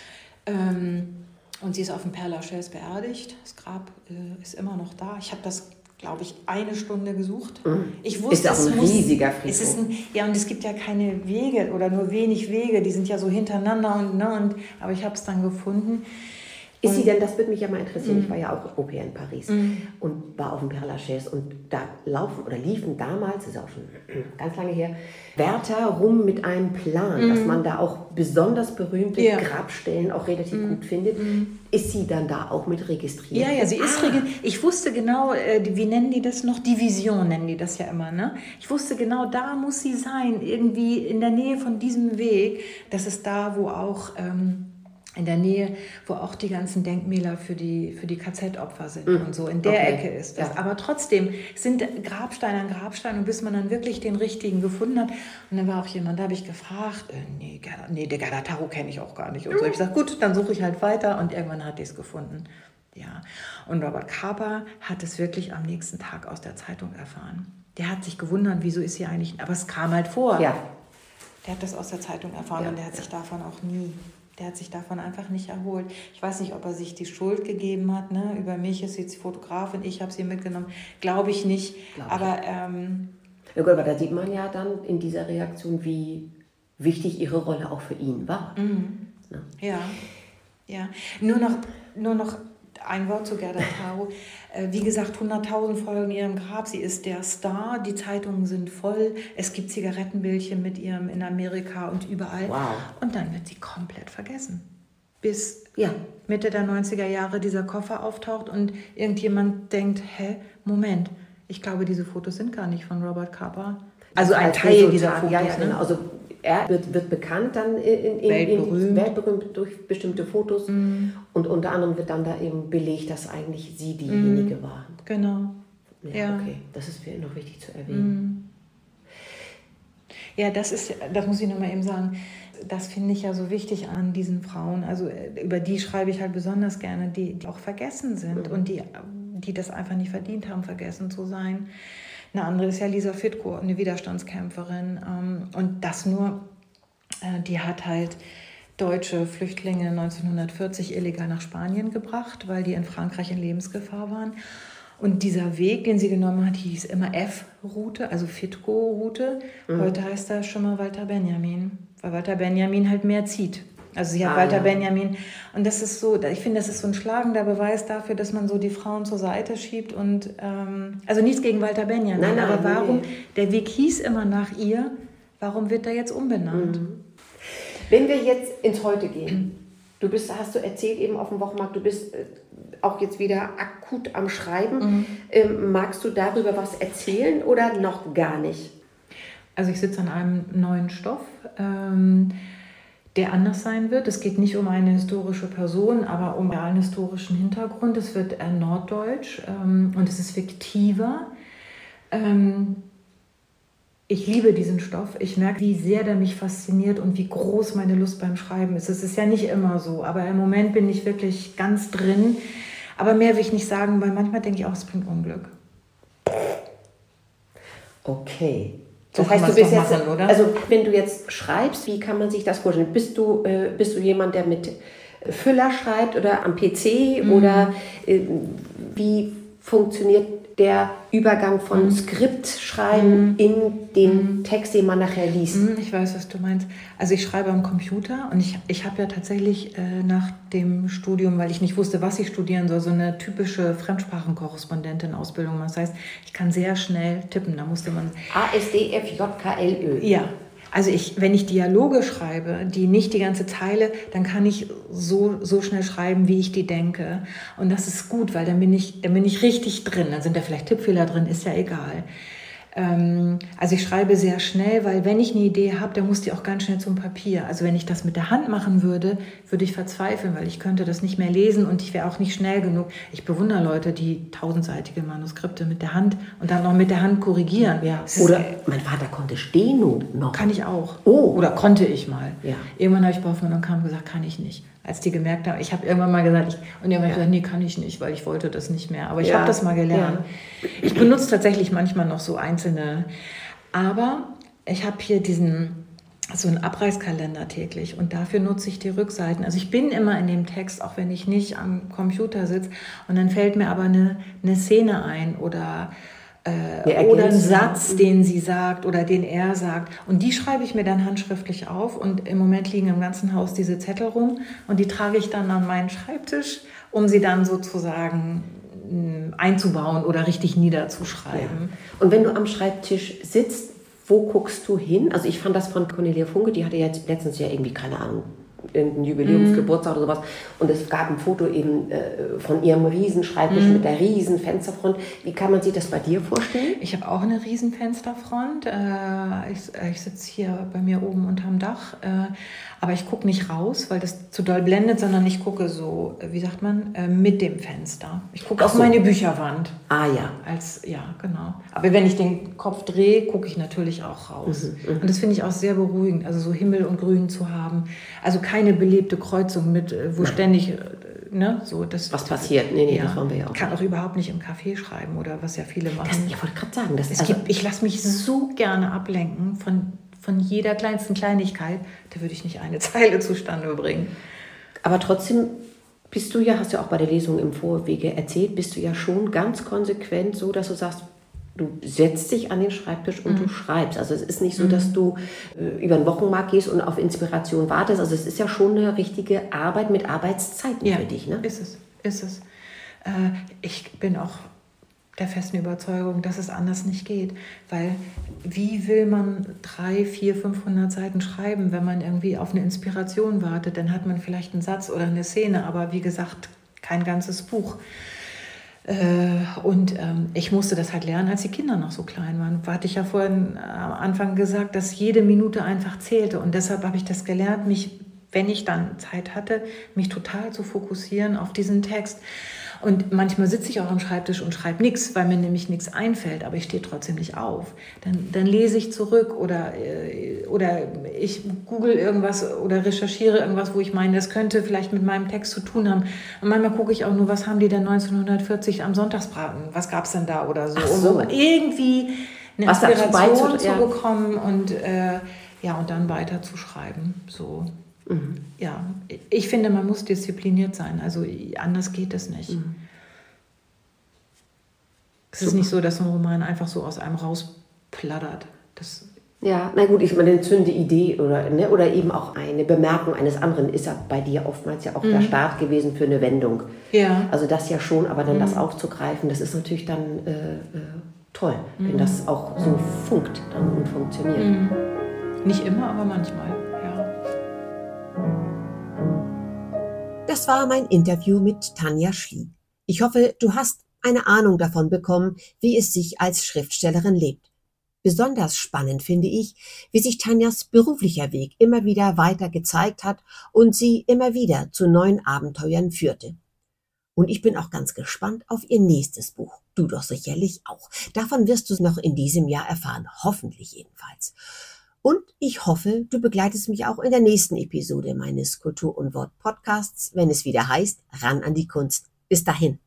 Speaker 2: Und sie ist auf dem Père Lachaise beerdigt. Das Grab ist immer noch da. Ich habe das, glaube ich, 1 Stunde gesucht. Ich wusste,
Speaker 1: ist auch ein riesiger Friedhof.
Speaker 2: Und es gibt ja keine Wege oder nur wenig Wege, die sind ja so hintereinander. Aber ich habe es dann gefunden.
Speaker 1: Ist sie denn, das würde mich ja mal interessieren, ich war ja auch Au pair in Paris und war auf dem Père Lachaise und da liefen damals, das ist auch schon ganz lange her, Wärter rum mit einem Plan, dass man da auch besonders berühmte Grabstellen auch relativ gut findet. Ist sie dann da auch mit registriert?
Speaker 2: Ja, sie ist registriert. Ich wusste genau, wie nennen die das noch? Division nennen die das ja immer, ne? Ich wusste genau, da muss sie sein, irgendwie in der Nähe von diesem Weg. Das ist da, wo auch... in der Nähe, wo auch die ganzen Denkmäler für die KZ-Opfer sind und so. In der Ecke ist das. Ja. Aber trotzdem sind Grabsteine an Grabstein und bis man dann wirklich den richtigen gefunden hat. Und dann war auch jemand, da habe ich gefragt, der Gerda Taro kenne ich auch gar nicht. Und so habe ich gesagt, gut, dann suche ich halt weiter und irgendwann hat ich es gefunden. Ja. Und Robert Capa hat es wirklich am nächsten Tag aus der Zeitung erfahren. Der hat sich gewundert, wieso ist sie eigentlich, aber es kam halt vor.
Speaker 1: Ja.
Speaker 2: Der hat das aus der Zeitung erfahren und der hat sich davon auch nie... Der hat sich davon einfach nicht erholt. Ich weiß nicht, ob er sich die Schuld gegeben hat. Ne? Über mich ist jetzt die Fotografin, ich habe sie mitgenommen. Glaube ich nicht.
Speaker 1: Ja gut, aber da sieht man ja dann in dieser Reaktion, wie wichtig ihre Rolle auch für ihn war.
Speaker 2: Mhm. Ja. Nur noch ein Wort zu Gerda Taro. Wie gesagt, 100.000 folgen ihrem Grab. Sie ist der Star. Die Zeitungen sind voll. Es gibt Zigarettenbildchen mit ihrem in Amerika und überall.
Speaker 1: Wow.
Speaker 2: Und dann wird sie komplett vergessen. Bis Mitte der 90er Jahre dieser Koffer auftaucht und irgendjemand denkt, Moment, ich glaube, diese Fotos sind gar nicht von Robert Capa. Also ein Teil dieser Fotos.
Speaker 1: Ja, genau. Also er wird bekannt dann weltberühmt durch bestimmte Fotos und unter anderem wird dann da eben belegt, dass eigentlich sie diejenige waren.
Speaker 2: Genau.
Speaker 1: Ja, okay. Das ist mir noch wichtig zu erwähnen.
Speaker 2: Ja, das muss ich nochmal eben sagen, das finde ich ja so wichtig an diesen Frauen. Also über die schreibe ich halt besonders gerne, die auch vergessen sind und die das einfach nicht verdient haben, vergessen zu sein. Eine andere ist ja Lisa Fitko, eine Widerstandskämpferin. Und die hat halt deutsche Flüchtlinge 1940 illegal nach Spanien gebracht, weil die in Frankreich in Lebensgefahr waren. Und dieser Weg, den sie genommen hat, hieß immer F-Route, also Fitko-Route. Heute heißt das schon mal Walter Benjamin, weil Walter Benjamin halt mehr zieht. Also sie hat Walter Benjamin. Und das ist so, ich finde, das ist so ein schlagender Beweis dafür, dass man so die Frauen zur Seite schiebt. Und also nichts gegen Walter Benjamin, aber warum, der Weg hieß immer nach ihr, warum wird er jetzt umbenannt?
Speaker 1: Wenn wir jetzt ins Heute gehen, hast du erzählt eben auf dem Wochenmarkt, du bist auch jetzt wieder akut am Schreiben. Magst du darüber was erzählen oder noch gar nicht?
Speaker 2: Also ich sitze an einem neuen Stoff, der anders sein wird. Es geht nicht um eine historische Person, aber um einen historischen Hintergrund. Es wird norddeutsch und es ist fiktiver. Ich liebe diesen Stoff. Ich merke, wie sehr der mich fasziniert und wie groß meine Lust beim Schreiben ist. Es ist ja nicht immer so, aber im Moment bin ich wirklich ganz drin. Aber mehr will ich nicht sagen, weil manchmal denke ich auch, es bringt Unglück.
Speaker 1: Okay.
Speaker 2: So das heißt, du bist jetzt, machen, oder?
Speaker 1: Also wenn du jetzt schreibst, wie kann man sich das vorstellen? Bist du jemand, der mit Füller schreibt oder am PC oder wie funktioniert der Übergang von Skriptschreiben in den Text, den man nachher liest?
Speaker 2: Ich weiß, was du meinst. Also ich schreibe am Computer und ich habe ja tatsächlich nach dem Studium, weil ich nicht wusste, was ich studieren soll, so eine typische Fremdsprachenkorrespondentin-Ausbildung. Das heißt, ich kann sehr schnell tippen. Da musste man...
Speaker 1: ASDFJKLÖ.
Speaker 2: Ja. Also wenn ich Dialoge schreibe, die nicht die ganze Zeile, dann kann ich so schnell schreiben, wie ich die denke. Und das ist gut, weil dann bin ich richtig drin. Dann sind da vielleicht Tippfehler drin, ist ja egal. Also ich schreibe sehr schnell, weil wenn ich eine Idee habe, dann muss die auch ganz schnell zum Papier. Also wenn ich das mit der Hand machen würde, würde ich verzweifeln, weil ich könnte das nicht mehr lesen und ich wäre auch nicht schnell genug. Ich bewundere Leute, die 1000-seitige Manuskripte mit der Hand und dann noch mit der Hand korrigieren.
Speaker 1: Ja. Oder mein Vater konnte Steno noch.
Speaker 2: Kann ich auch.
Speaker 1: Oh.
Speaker 2: Oder konnte ich mal.
Speaker 1: Ja.
Speaker 2: Irgendwann habe ich bei Hoffmann und Kamp gesagt, kann ich nicht. Als die gemerkt haben, ich habe irgendwann mal gesagt, nee, kann ich nicht, weil ich wollte das nicht mehr. Aber ich habe das mal gelernt. Ja. Ich benutze tatsächlich manchmal noch so einzelne, aber ich habe hier so einen Abreißkalender täglich und dafür nutze ich die Rückseiten. Also ich bin immer in dem Text, auch wenn ich nicht am Computer sitze und dann fällt mir aber eine Szene ein oder ein Satz, den sie sagt oder den er sagt. Und die schreibe ich mir dann handschriftlich auf. Und im Moment liegen im ganzen Haus diese Zettel rum. Und die trage ich dann an meinen Schreibtisch, um sie dann sozusagen einzubauen oder richtig niederzuschreiben.
Speaker 1: Ja. Und wenn du am Schreibtisch sitzt, wo guckst du hin? Also ich fand das von Cornelia Funke, die hatte ja letztens ja irgendwie, keine Ahnung, irgendein Jubiläumsgeburtstag oder sowas. Und es gab ein Foto eben von ihrem Riesenschreibtisch mit der riesen Fensterfront. Wie kann man sich das bei dir vorstellen?
Speaker 2: Ich habe auch eine riesen Fensterfront. Ich sitze hier bei mir oben unterm Dach. Aber ich gucke nicht raus, weil das zu doll blendet, sondern ich gucke so, wie sagt man, mit dem Fenster. Ich gucke auf meine Bücherwand.
Speaker 1: Ah ja.
Speaker 2: Ja, genau. Aber wenn ich den Kopf drehe, gucke ich natürlich auch raus. Und das finde ich auch sehr beruhigend, also so Himmel und Grün zu haben. Also keine belebte Kreuzung mit, wo ständig,
Speaker 1: was passiert? Nee, das wollen wir ja auch.
Speaker 2: Ich kann auch überhaupt nicht im Café schreiben oder was ja viele machen.
Speaker 1: Ich wollte gerade sagen,
Speaker 2: ich lasse mich so gerne ablenken von jeder kleinsten Kleinigkeit, da würde ich nicht eine Zeile zustande bringen.
Speaker 1: Aber trotzdem hast du ja auch bei der Lesung im Vorwege erzählt, bist du ja schon ganz konsequent so, dass du sagst, Du setzt dich an den Schreibtisch und du schreibst. Also es ist nicht so, dass du über den Wochenmarkt gehst und auf Inspiration wartest. Also es ist ja schon eine richtige Arbeit mit Arbeitszeiten für dich, ne?
Speaker 2: Ist es. Ich bin auch der festen Überzeugung, dass es anders nicht geht. Weil wie will man 300, 400, 500 Seiten schreiben, wenn man irgendwie auf eine Inspiration wartet? Dann hat man vielleicht einen Satz oder eine Szene, aber wie gesagt, kein ganzes Buch. Und ich musste das halt lernen, als die Kinder noch so klein waren. Hatte ich ja vorhin am Anfang gesagt, dass jede Minute einfach zählte. Und deshalb habe ich das gelernt, mich, wenn ich dann Zeit hatte, mich total zu fokussieren auf diesen Text. Und manchmal sitze ich auch am Schreibtisch und schreibe nichts, weil mir nämlich nichts einfällt, aber ich stehe trotzdem nicht auf. Dann lese ich zurück oder ich google irgendwas oder recherchiere irgendwas, wo ich meine, das könnte vielleicht mit meinem Text zu tun haben. Und manchmal gucke ich auch nur, was haben die denn 1940 am Sonntagsbraten? Was gab es denn da oder so?
Speaker 1: So.
Speaker 2: Um irgendwie eine Inspiration zu bekommen und dann weiter zu schreiben. So. Ja, ich finde, man muss diszipliniert sein. Also anders geht es nicht. Es ist nicht so, dass ein Roman einfach so aus einem rausplattert.
Speaker 1: Ja, na gut, ich meine, eine zündende Idee oder eben auch eine Bemerkung eines anderen ist ja bei dir oftmals ja auch der Start gewesen für eine Wendung.
Speaker 2: Ja.
Speaker 1: Also das ja schon, aber dann das aufzugreifen, das ist natürlich dann toll, wenn das auch so funkt dann und funktioniert.
Speaker 2: Nicht immer, aber manchmal.
Speaker 1: Das war mein Interview mit Tanja Schlie. Ich hoffe, du hast eine Ahnung davon bekommen, wie es sich als Schriftstellerin lebt. Besonders spannend finde ich, wie sich Tanjas beruflicher Weg immer wieder weiter gezeigt hat und sie immer wieder zu neuen Abenteuern führte. Und ich bin auch ganz gespannt auf ihr nächstes Buch. Du doch sicherlich auch. Davon wirst du noch in diesem Jahr erfahren, hoffentlich jedenfalls. Und ich hoffe, du begleitest mich auch in der nächsten Episode meines Kultur und Wort Podcasts, wenn es wieder heißt, ran an die Kunst. Bis dahin.